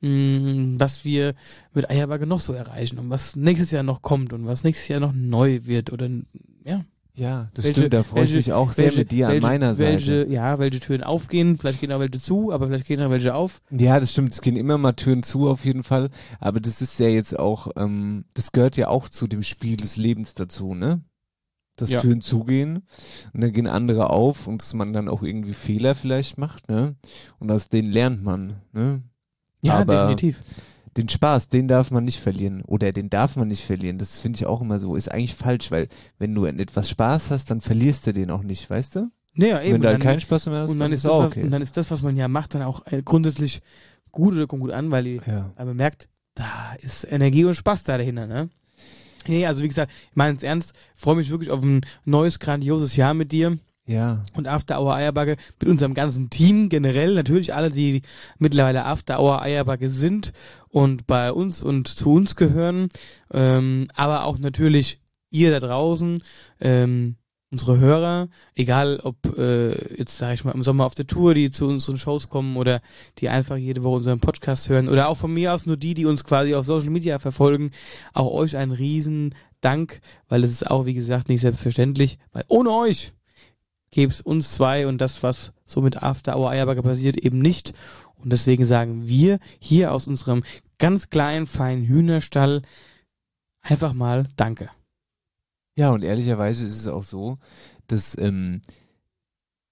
was wir mit Eierbacke noch so erreichen und was nächstes Jahr noch kommt und was nächstes Jahr noch neu wird oder, ja.
Ja, das stimmt, da freue ich mich auch sehr mit dir an meiner Seite.
Welche Türen aufgehen, vielleicht gehen auch welche zu, aber vielleicht gehen auch welche auf.
Ja, das stimmt, es gehen immer mal Türen zu auf jeden Fall, aber das ist ja jetzt auch, das gehört ja auch zu dem Spiel des Lebens dazu, ne? Dass Türen zugehen und dann gehen andere auf und dass man dann auch irgendwie Fehler vielleicht macht, ne? Und aus denen lernt man, ne?
Ja,
aber
definitiv.
Den Spaß, den darf man nicht verlieren. Oder den darf man nicht verlieren. Das finde ich auch immer so. Ist eigentlich falsch, weil wenn du an etwas Spaß hast, dann verlierst du den auch nicht, weißt du?
Ja, eben.
Wenn du halt keinen Spaß mehr hast,
und dann ist
das
das,
okay.
Und dann ist das, was man ja macht, dann auch grundsätzlich gut oder kommt gut an, weil man merkt, da ist Energie und Spaß da dahinter, ne? Nee, also wie gesagt, ich meine es ernst, freue mich wirklich auf ein neues, grandioses Jahr mit dir.
Ja.
Und After Hour Eierbacke mit unserem ganzen Team generell, natürlich alle, die mittlerweile After Hour Eierbacke sind und bei uns und zu uns gehören, aber auch natürlich ihr da draußen, unsere Hörer, egal ob jetzt sage ich mal im Sommer auf der Tour, die zu unseren Shows kommen oder die einfach jede Woche unseren Podcast hören oder auch von mir aus nur die uns quasi auf Social Media verfolgen, auch euch einen riesen Dank, weil es ist auch wie gesagt nicht selbstverständlich, weil ohne euch gäbe es uns zwei und das, was so mit After Hour Eierbacke passiert, eben nicht. Und deswegen sagen wir hier aus unserem ganz kleinen, feinen Hühnerstall einfach mal Danke.
Ja, und ehrlicherweise ist es auch so, dass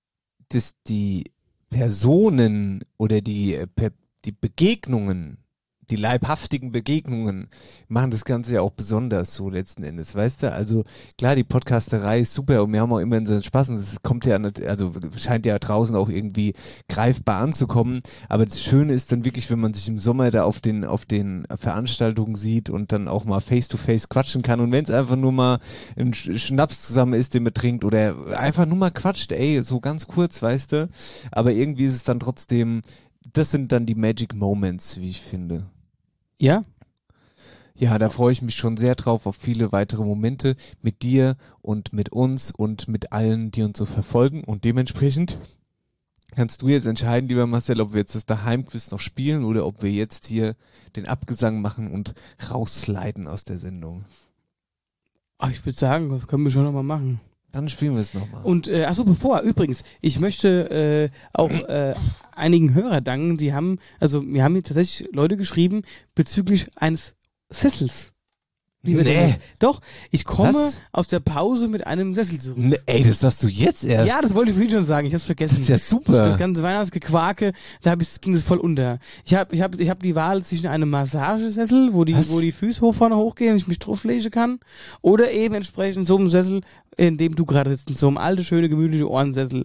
dass die Personen oder die Begegnungen, die leibhaftigen Begegnungen machen das Ganze ja auch besonders so letzten Endes, weißt du? Also klar, die Podcasterei ist super und wir haben auch immer unseren Spaß und es kommt ja nicht, also scheint ja draußen auch irgendwie greifbar anzukommen, aber das Schöne ist dann wirklich, wenn man sich im Sommer da auf den Veranstaltungen sieht und dann auch mal face to face quatschen kann und wenn es einfach nur mal ein Schnaps zusammen ist, den man trinkt oder einfach nur mal quatscht, ey, so ganz kurz, weißt du? Aber irgendwie ist es dann trotzdem, das sind dann die Magic Moments, wie ich finde.
Ja?
Ja, da freue ich mich schon sehr drauf auf viele weitere Momente mit dir und mit uns und mit allen, die uns so verfolgen. Und dementsprechend kannst du jetzt entscheiden, lieber Marcel, ob wir jetzt das Daheimquiz noch spielen oder ob wir jetzt hier den Abgesang machen und raussliden aus der Sendung.
Ach, ich würde sagen, das können wir schon nochmal machen.
Dann spielen wir es nochmal.
Und übrigens, ich möchte auch einigen Hörer danken, wir haben hier tatsächlich Leute geschrieben bezüglich eines Sessels.
Nee.
Doch, ich komme aus der Pause mit einem Sessel zurück.
Nee, ey, das sagst du jetzt erst?
Ja, das wollte ich vorhin schon sagen, ich hab's vergessen.
Das ist ja super.
Das ganze Weihnachtsgequake, ging es voll unter. Ich hab die Wahl zwischen einem Massagesessel, wo die Füße vorne hochgehen und ich mich drauflegen kann, oder eben entsprechend so einem Sessel, in dem du gerade sitzt, so einem alte, schöne, gemütliche Ohrensessel.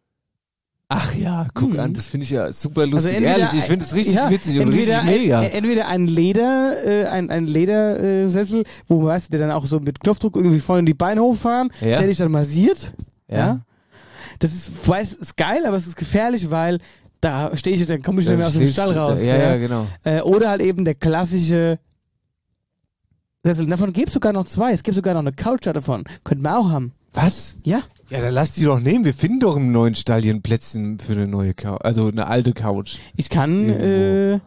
Ach ja, guck an, das finde ich ja super lustig. Also ehrlich, ich finde es richtig witzig und richtig mega.
Entweder ein Ledersessel, wo, weißt du, der dann auch so mit Knopfdruck irgendwie vorne die Beine hochfahren, der dich dann massiert. Ja. Das ist geil, aber es ist gefährlich, weil da stehe ich, dann komme ich nicht mehr aus dem Stall raus.
Ja, genau.
Oder halt eben der klassische Sessel. Davon gibt es sogar noch 2. Es gibt sogar noch eine Couch davon. Könnten wir auch haben.
Was?
Ja.
Ja, dann lass die doch nehmen. Wir finden doch im neuen Stall hier ein Plätzchen für eine neue Couch, also eine alte Couch.
Ich kann,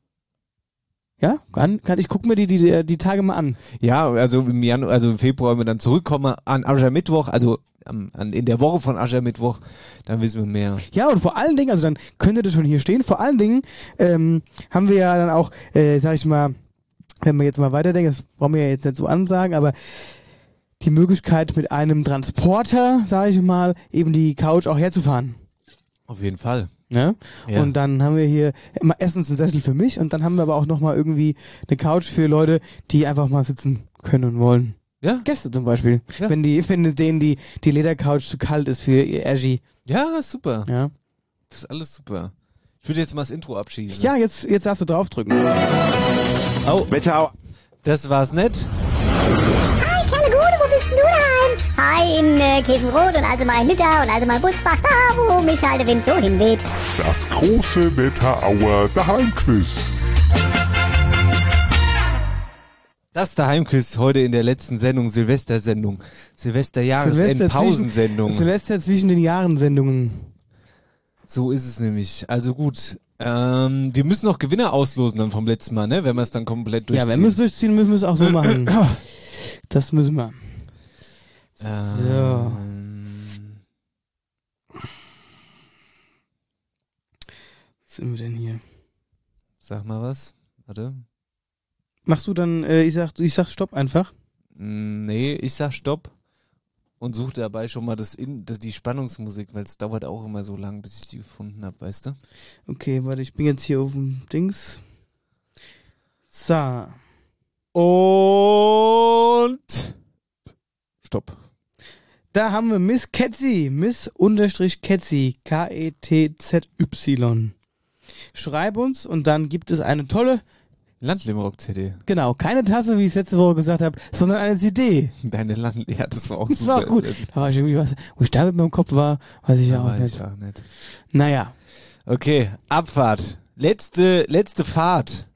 ich gucke mir die Tage mal an.
Ja, also im Januar, also im Februar, wenn wir dann zurückkommen an Aschermittwoch, also in der Woche von Aschermittwoch, dann wissen wir mehr.
Ja, und vor allen Dingen, also dann könnte das schon hier stehen, vor allen Dingen haben wir ja dann auch, sag ich mal, wenn wir jetzt mal weiterdenken, das brauchen wir ja jetzt nicht so ansagen, aber die Möglichkeit mit einem Transporter, sage ich mal, eben die Couch auch herzufahren.
Auf jeden Fall.
Ja?
Ja.
Und dann haben wir hier erstens einen Sessel für mich und dann haben wir aber auch nochmal irgendwie eine Couch für Leute, die einfach mal sitzen können und wollen.
Ja.
Gäste zum Beispiel. Ja. Wenn denen die Ledercouch zu kalt ist für ihr Ergi.
Ja, super.
Ja.
Das ist alles super. Ich würde jetzt mal das Intro abschießen.
Ja, jetzt darfst du draufdrücken.
Oh, Wetterau. Das war's nicht.
Hi, kleine Gude, wo bist denn du daheim? Hi, in Käfenrot und also mein Liter und also mein Butzbach, da wo mich halt der Wind so hinweht.
Das große Wetterauer Daheimquiz.
Das Daheimquiz heute in der letzten Sendung, Silvestersendung. Silvester-Jahresend-Pausensendung.
Silvester zwischen den Jahrensendungen.
So ist es nämlich. Also gut. Wir müssen noch Gewinner auslosen dann vom letzten Mal, ne? Wenn wir es dann komplett durchziehen.
Ja, wenn wir es durchziehen, müssen wir es auch so machen. Das müssen wir. So. Was sind wir denn hier?
Sag mal was. Warte.
Machst du dann, ich sag Stopp einfach?
Nee, ich sag Stopp und suche dabei schon mal die Spannungsmusik, weil es dauert auch immer so lang, bis ich die gefunden habe, weißt du?
Okay, warte, ich bin jetzt hier auf dem Dings. So.
Und Stopp.
Da haben wir Miss Ketzy, Miss_Ketzy, Ketzy. Schreib uns und dann gibt es eine tolle
Landlimrock-CD.
Genau, keine Tasse, wie ich es letzte Woche gesagt habe, sondern eine CD.
Deine ja, das war auch
das
super.
Das war gut. Da war ich irgendwie wo ich da mit meinem Kopf war, weiß ich auch nicht. Naja.
Okay, Abfahrt. Letzte Fahrt.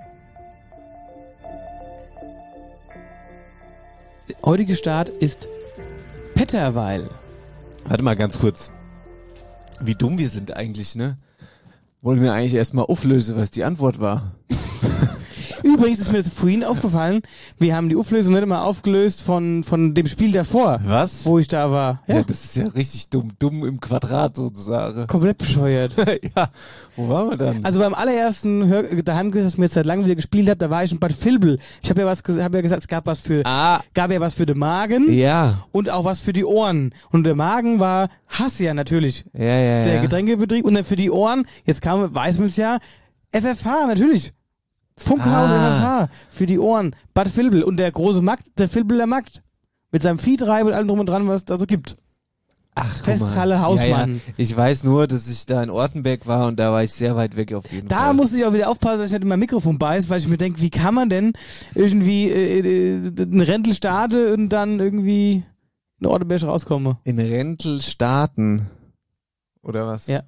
Heutige Start ist Petterweil.
Warte mal ganz kurz. Wie dumm wir sind eigentlich, ne? Wollen wir eigentlich erstmal auflösen, was die Antwort war?
Übrigens ist mir das vorhin aufgefallen, wir haben die Auflösung nicht immer aufgelöst von dem Spiel davor.
Was?
Wo ich da war.
Ja, das ist ja richtig dumm. Dumm im Quadrat sozusagen.
Komplett bescheuert.
Ja, wo waren wir dann?
Also beim allerersten Daheimquiz, das ich mir jetzt seit langem wieder gespielt habe, da war ich in Bad Vilbel. Ich habe ja gesagt, es gab was für den Magen.
Ja.
Und auch was für die Ohren. Und der Magen war Hassia natürlich.
Ja.
Der Getränkebetrieb. Und dann für die Ohren, weiß man es ja, FFH natürlich. Funkhaus FFH. Für die Ohren. Bad Vilbel. Und der große Markt, der Vilbeler Markt. Mit seinem Viehtreiben und allem drum und dran, was es da so gibt.
Ach,
Festhalle Hausmann.
Ja. Ich weiß nur, dass ich da in Ortenberg war und da war ich sehr weit weg auf jeden Fall.
Da musste ich auch wieder aufpassen, dass ich nicht in mein Mikrofon beiß, weil ich mir denke, wie kann man denn irgendwie einen Rentel starten und dann irgendwie in Ortenberg rauskomme?
In Rentel starten. Oder was?
Ja.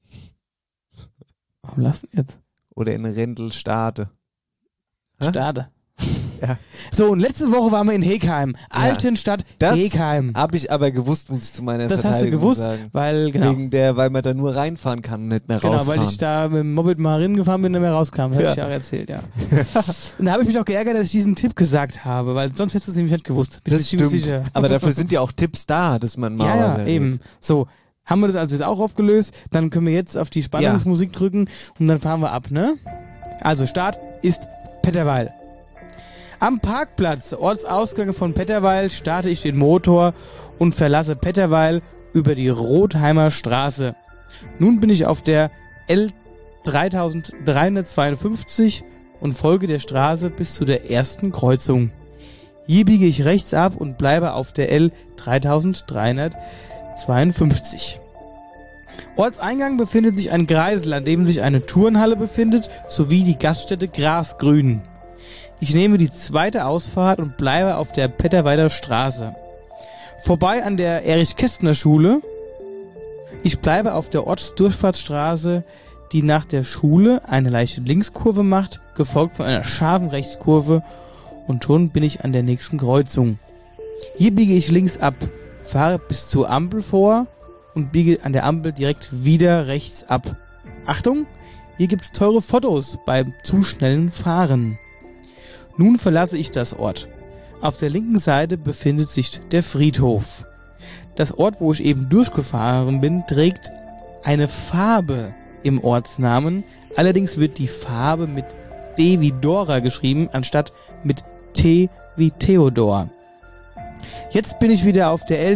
Warum lassen jetzt?
Oder in Rentel starte.
Starte.
Ja.
So, und letzte Woche waren wir in Hekheim. Altenstadt Hekheim.
Habe ich aber gewusst, muss ich zu meiner
Das
Verteidigung
hast du gewusst,
sagen.
weil,
weil man da nur reinfahren kann und nicht mehr rausfahren.
Genau, weil ich da mit dem Moped mal hingefahren bin und nicht mehr rauskam. Das habe ich ja auch erzählt, ja. Und da habe ich mich auch geärgert, dass ich diesen Tipp gesagt habe, weil sonst hättest du es nämlich nicht gewusst. Bin
das
ich ziemlich
stimmt.
sicher.
Aber dafür sind ja auch Tipps da, dass man mal was erlebt.
Eben. So. Haben wir das also jetzt auch aufgelöst, dann können wir jetzt auf die Spannungsmusik drücken und dann fahren wir ab, ne? Also Start ist Petterweil. Am Parkplatz, Ortsausgang von Petterweil, starte ich den Motor und verlasse Petterweil über die Rotheimer Straße. Nun bin ich auf der L3352 und folge der Straße bis zu der ersten Kreuzung. Hier biege ich rechts ab und bleibe auf der L3352. Ortseingang befindet sich ein Kreisel, an dem sich eine Turnhalle befindet, sowie die Gaststätte Grasgrün. Ich nehme die zweite Ausfahrt und bleibe auf der Petterweiler Straße. Vorbei an der Erich-Kästner-Schule. Ich bleibe auf der Ortsdurchfahrtsstraße, die nach der Schule eine leichte Linkskurve macht, gefolgt von einer scharfen Rechtskurve, und schon bin ich an der nächsten Kreuzung. Hier biege ich links ab, fahre bis zur Ampel vor und biege an der Ampel direkt wieder rechts ab. Achtung, hier gibt's teure Fotos beim zu schnellen Fahren. Nun verlasse ich das Ort. Auf der linken Seite befindet sich der Friedhof. Das Ort, wo ich eben durchgefahren bin, trägt eine Farbe im Ortsnamen. Allerdings wird die Farbe mit D wie Dora geschrieben, anstatt mit T wie Theodor. Jetzt bin ich wieder auf der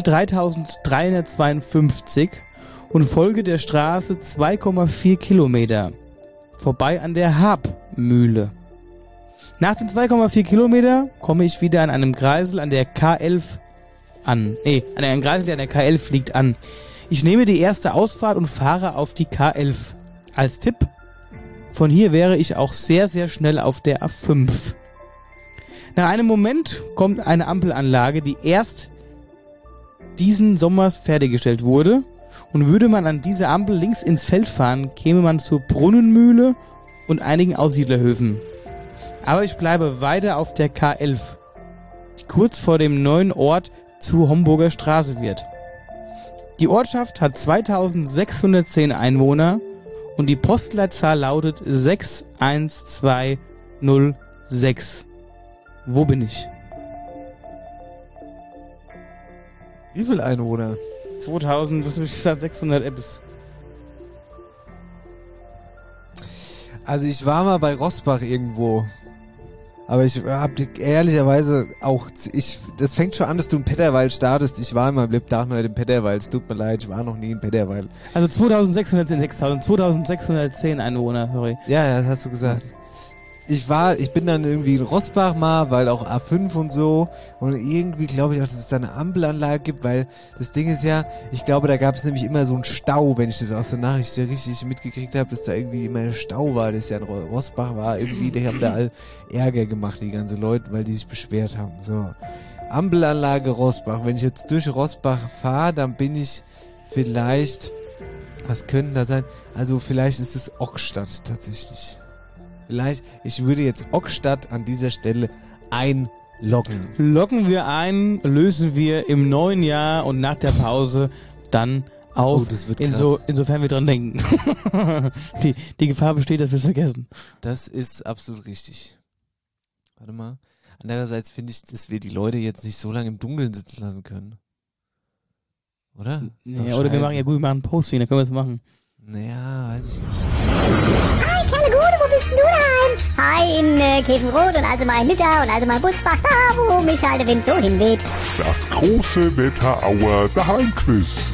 L3352 und folge der Straße 2,4 Kilometer. Vorbei an der Habmühle. Nach den 2,4 Kilometer komme ich wieder an einem Kreisel an der K11 an. An einem Kreisel, der an der K11 liegt, an. Ich nehme die erste Ausfahrt und fahre auf die K11. Als Tipp, von hier wäre ich auch sehr, sehr schnell auf der A5. Nach einem Moment kommt eine Ampelanlage, die erst diesen Sommers fertiggestellt wurde, und würde man an dieser Ampel links ins Feld fahren, käme man zur Brunnenmühle und einigen Aussiedlerhöfen. Aber ich bleibe weiter auf der K11, die kurz vor dem neuen Ort zur Homburger Straße wird. Die Ortschaft hat 2610 Einwohner und die Postleitzahl lautet 61206. Wo bin ich?
Wie viele Einwohner?
2600 Ebbes.
Also ich war mal bei Rossbach irgendwo. Aber ich habe ehrlicherweise auch, das fängt schon an, dass du in Petterweil startest. Ich war in meinem Lebtag noch nicht in Petterweil. Es tut mir leid, ich war noch nie in Petterweil.
Also 2610 Einwohner, sorry.
Ja, das hast du gesagt. Ich bin dann irgendwie in Rossbach mal, weil auch A5 und so, und irgendwie glaube ich auch, dass es da eine Ampelanlage gibt, weil das Ding ist ja, ich glaube, da gab es nämlich immer so einen Stau, wenn ich das aus der Nachricht richtig mitgekriegt habe, dass da irgendwie immer ein Stau war, das ja in Rossbach war, irgendwie, die haben da all Ärger gemacht, die ganzen Leute, weil die sich beschwert haben. So, Ampelanlage Rossbach, wenn ich jetzt durch Rossbach fahre, dann bin ich vielleicht, was könnte da sein? Also vielleicht ist es Ockstadt tatsächlich. Ich würde jetzt Ockstadt an dieser Stelle einloggen.
Loggen wir ein, lösen wir im neuen Jahr und nach der Pause dann auf,
das wird krass.
Insofern wir dran denken. Die Gefahr besteht, dass wir es vergessen.
Das ist absolut richtig. Warte mal. Andererseits finde ich, dass wir die Leute jetzt nicht so lange im Dunkeln sitzen lassen können. Oder?
Naja, oder wir machen einen Posting, dann können wir es machen.
Naja, weiß ich nicht.
Hi, Kerle Gude, wo bist denn du daheim? Hi, in Käfenrot und also mal in Lütter und also mal Butzbach, da wo mich halt der Wind so hinweht.
Das große Wetterauer Daheimquiz.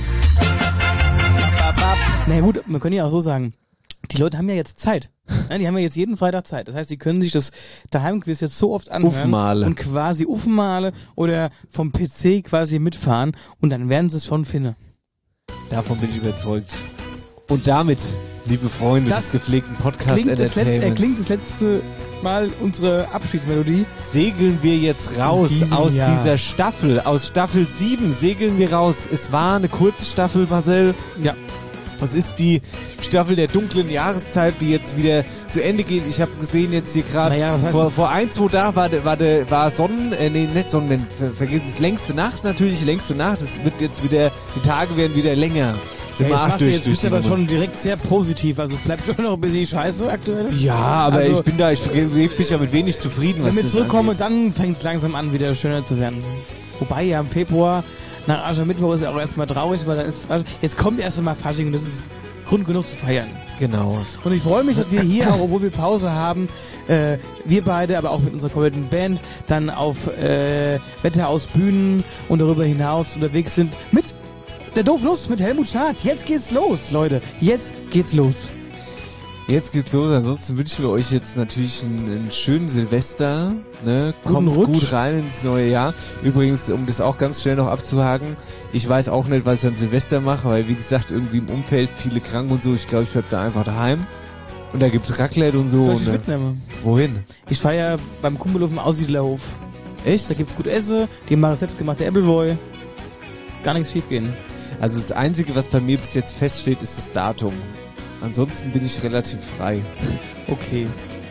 Na ja, gut, man kann ja auch so sagen, die Leute haben ja jetzt Zeit. Ja, die haben ja jetzt jeden Freitag Zeit. Das heißt, sie können sich das Daheimquiz jetzt so oft anhören
Uffmale.
und quasi uffmale oder vom PC quasi mitfahren und dann werden sie es schon finden.
Davon bin ich überzeugt. Und damit, liebe Freunde des gepflegten Podcast-Entertainments,
klingt das letzte Mal unsere Abschiedsmelodie.
Segeln wir jetzt raus aus dieser Staffel. Aus Staffel 7 segeln wir raus. Es war eine kurze Staffel, Marcel.
Ja.
Was ist die Staffel der dunklen Jahreszeit, die jetzt wieder zu Ende geht? Ich habe gesehen jetzt hier gerade, vor 1-2 Tagen war nicht Sonnenwind, vergiss es, längste Nacht natürlich, die längste Nacht. Es wird jetzt wieder, die Tage werden wieder länger.
Jetzt bist du aber schon direkt sehr positiv, also es bleibt schon noch ein bisschen scheiße aktuell.
Ja, aber also, ich bin ja mit wenig zufrieden.
Wenn wir zurückkommen, dann fängt es langsam an, wieder schöner zu werden. Wobei ja im Februar nach Aschermittwoch ist ja auch erstmal traurig, weil dann ist jetzt kommt erst einmal Fasching und das ist Grund genug zu feiern.
Genau.
Und ich freue mich, dass wir hier, auch obwohl wir Pause haben, wir beide, aber auch mit unserer kompletten Band, dann auf Wetteraus Bühnen und darüber hinaus unterwegs sind mit der Doofnuss, mit Helmut Schad. Jetzt geht's los, Leute. Jetzt geht's los.
Jetzt geht's los, ansonsten wünschen wir euch jetzt natürlich einen schönen Silvester, ne? Kommt gut rein ins neue Jahr. Übrigens, um das auch ganz schnell noch abzuhaken, ich weiß auch nicht, was ich an Silvester mache, weil wie gesagt, irgendwie im Umfeld viele krank und so, ich glaube, ich bleib da einfach daheim. Und da gibt's Raclette und so.
Soll ich mitnehmen?
Wohin?
Ich feier beim Kumpel auf dem Aussiedlerhof.
Echt?
Da gibt's gut Essen, die machen selbstgemachte Appleboy. Gar nichts schief gehen.
Also das Einzige, was bei mir bis jetzt feststeht, ist das Datum. Ansonsten bin ich relativ frei.
Okay.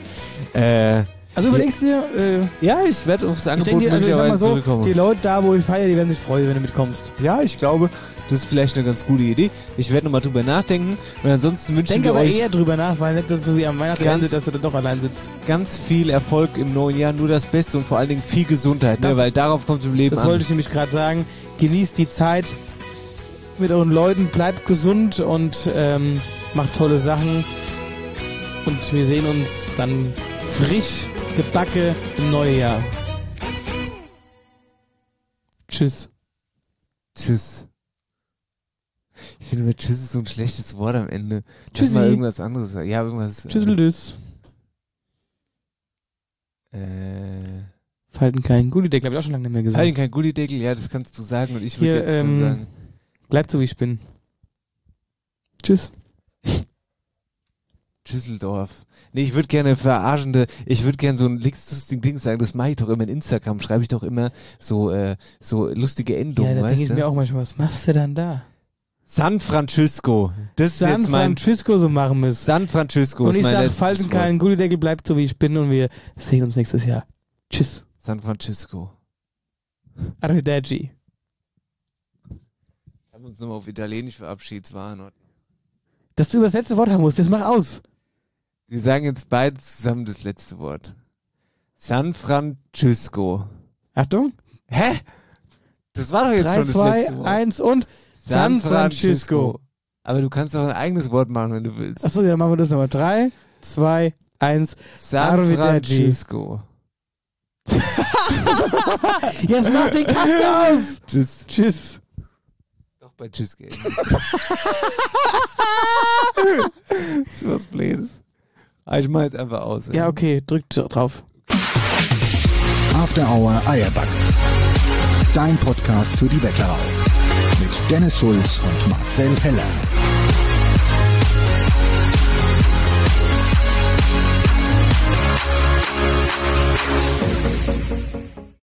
Also überlegst du dir?
Ja, ich werde aufs Angebot
möglicherweise zurückkommen. Die Leute da, wo ich feiere, die werden sich freuen, wenn du mitkommst.
Ja, ich glaube, das ist vielleicht eine ganz gute Idee. Ich werde nochmal drüber nachdenken und ansonsten wünschen wir euch...
Denk aber eher drüber nach, weil nicht, dass du wie am Weihnachtsabend sitzt, dass du dann doch allein sitzt.
Ganz viel Erfolg im neuen Jahr, nur das Beste und vor allen Dingen viel Gesundheit, ne? Weil darauf kommt es im Leben an.
Das wollte ich nämlich gerade sagen. Genießt die Zeit mit euren Leuten, bleibt gesund und macht tolle Sachen. Und wir sehen uns dann frisch gebacke im neuen Jahr. Tschüss.
Tschüss. Ich finde, mit Tschüss ist so ein schlechtes Wort am Ende.
Tschüssi.
Mal irgendwas anderes. Ja, irgendwas.
Tschüsseldüss. Falten kein Gullideckel, habe ich auch schon lange nicht mehr gesagt.
Falten kein Gullideckel, ja, das kannst du sagen und ich würde jetzt dann sagen.
Bleibt so wie ich bin. Tschüss.
Düsseldorf. Nee, ich würde gerne so ein lustiges Ding sagen, das mache ich doch immer in Instagram, schreibe ich doch immer so lustige Endungen,
ja, da denke ich
du?
mir auch manchmal, was machst du dann da?
San Francisco. Das ist jetzt
San Francisco, so machen wir es.
San Francisco
und
ist mein
letztes Wort. Und ich sage, falls kein Gullideckel, bleibt so wie ich bin und wir sehen uns nächstes Jahr. Tschüss.
San Francisco.
Arrivederci.
Wir haben uns nochmal auf Italienisch verabschiedet, war in Ordnung.
Dass du über das letzte Wort haben musst, das mach aus.
Wir sagen jetzt beide zusammen das letzte Wort. San Francisco.
Achtung.
Hä? Das war doch jetzt
3,
schon das
2,
letzte Wort.
1 und San Francisco.
Aber du kannst doch ein eigenes Wort machen, wenn du willst.
Achso, dann machen wir das nochmal. 3, 2, 1.
San Francisco.
Jetzt mach den Kasten aus.
Tschüss.
Tschüss.
Doch bei Tschüss gehen. Das ist was Blödes. Ich mach jetzt einfach aus.
Ja, okay, drückt drauf.
After Hour Eierback. Dein Podcast für die Wetterau. Mit Dennis Schulz und Marcel Heller.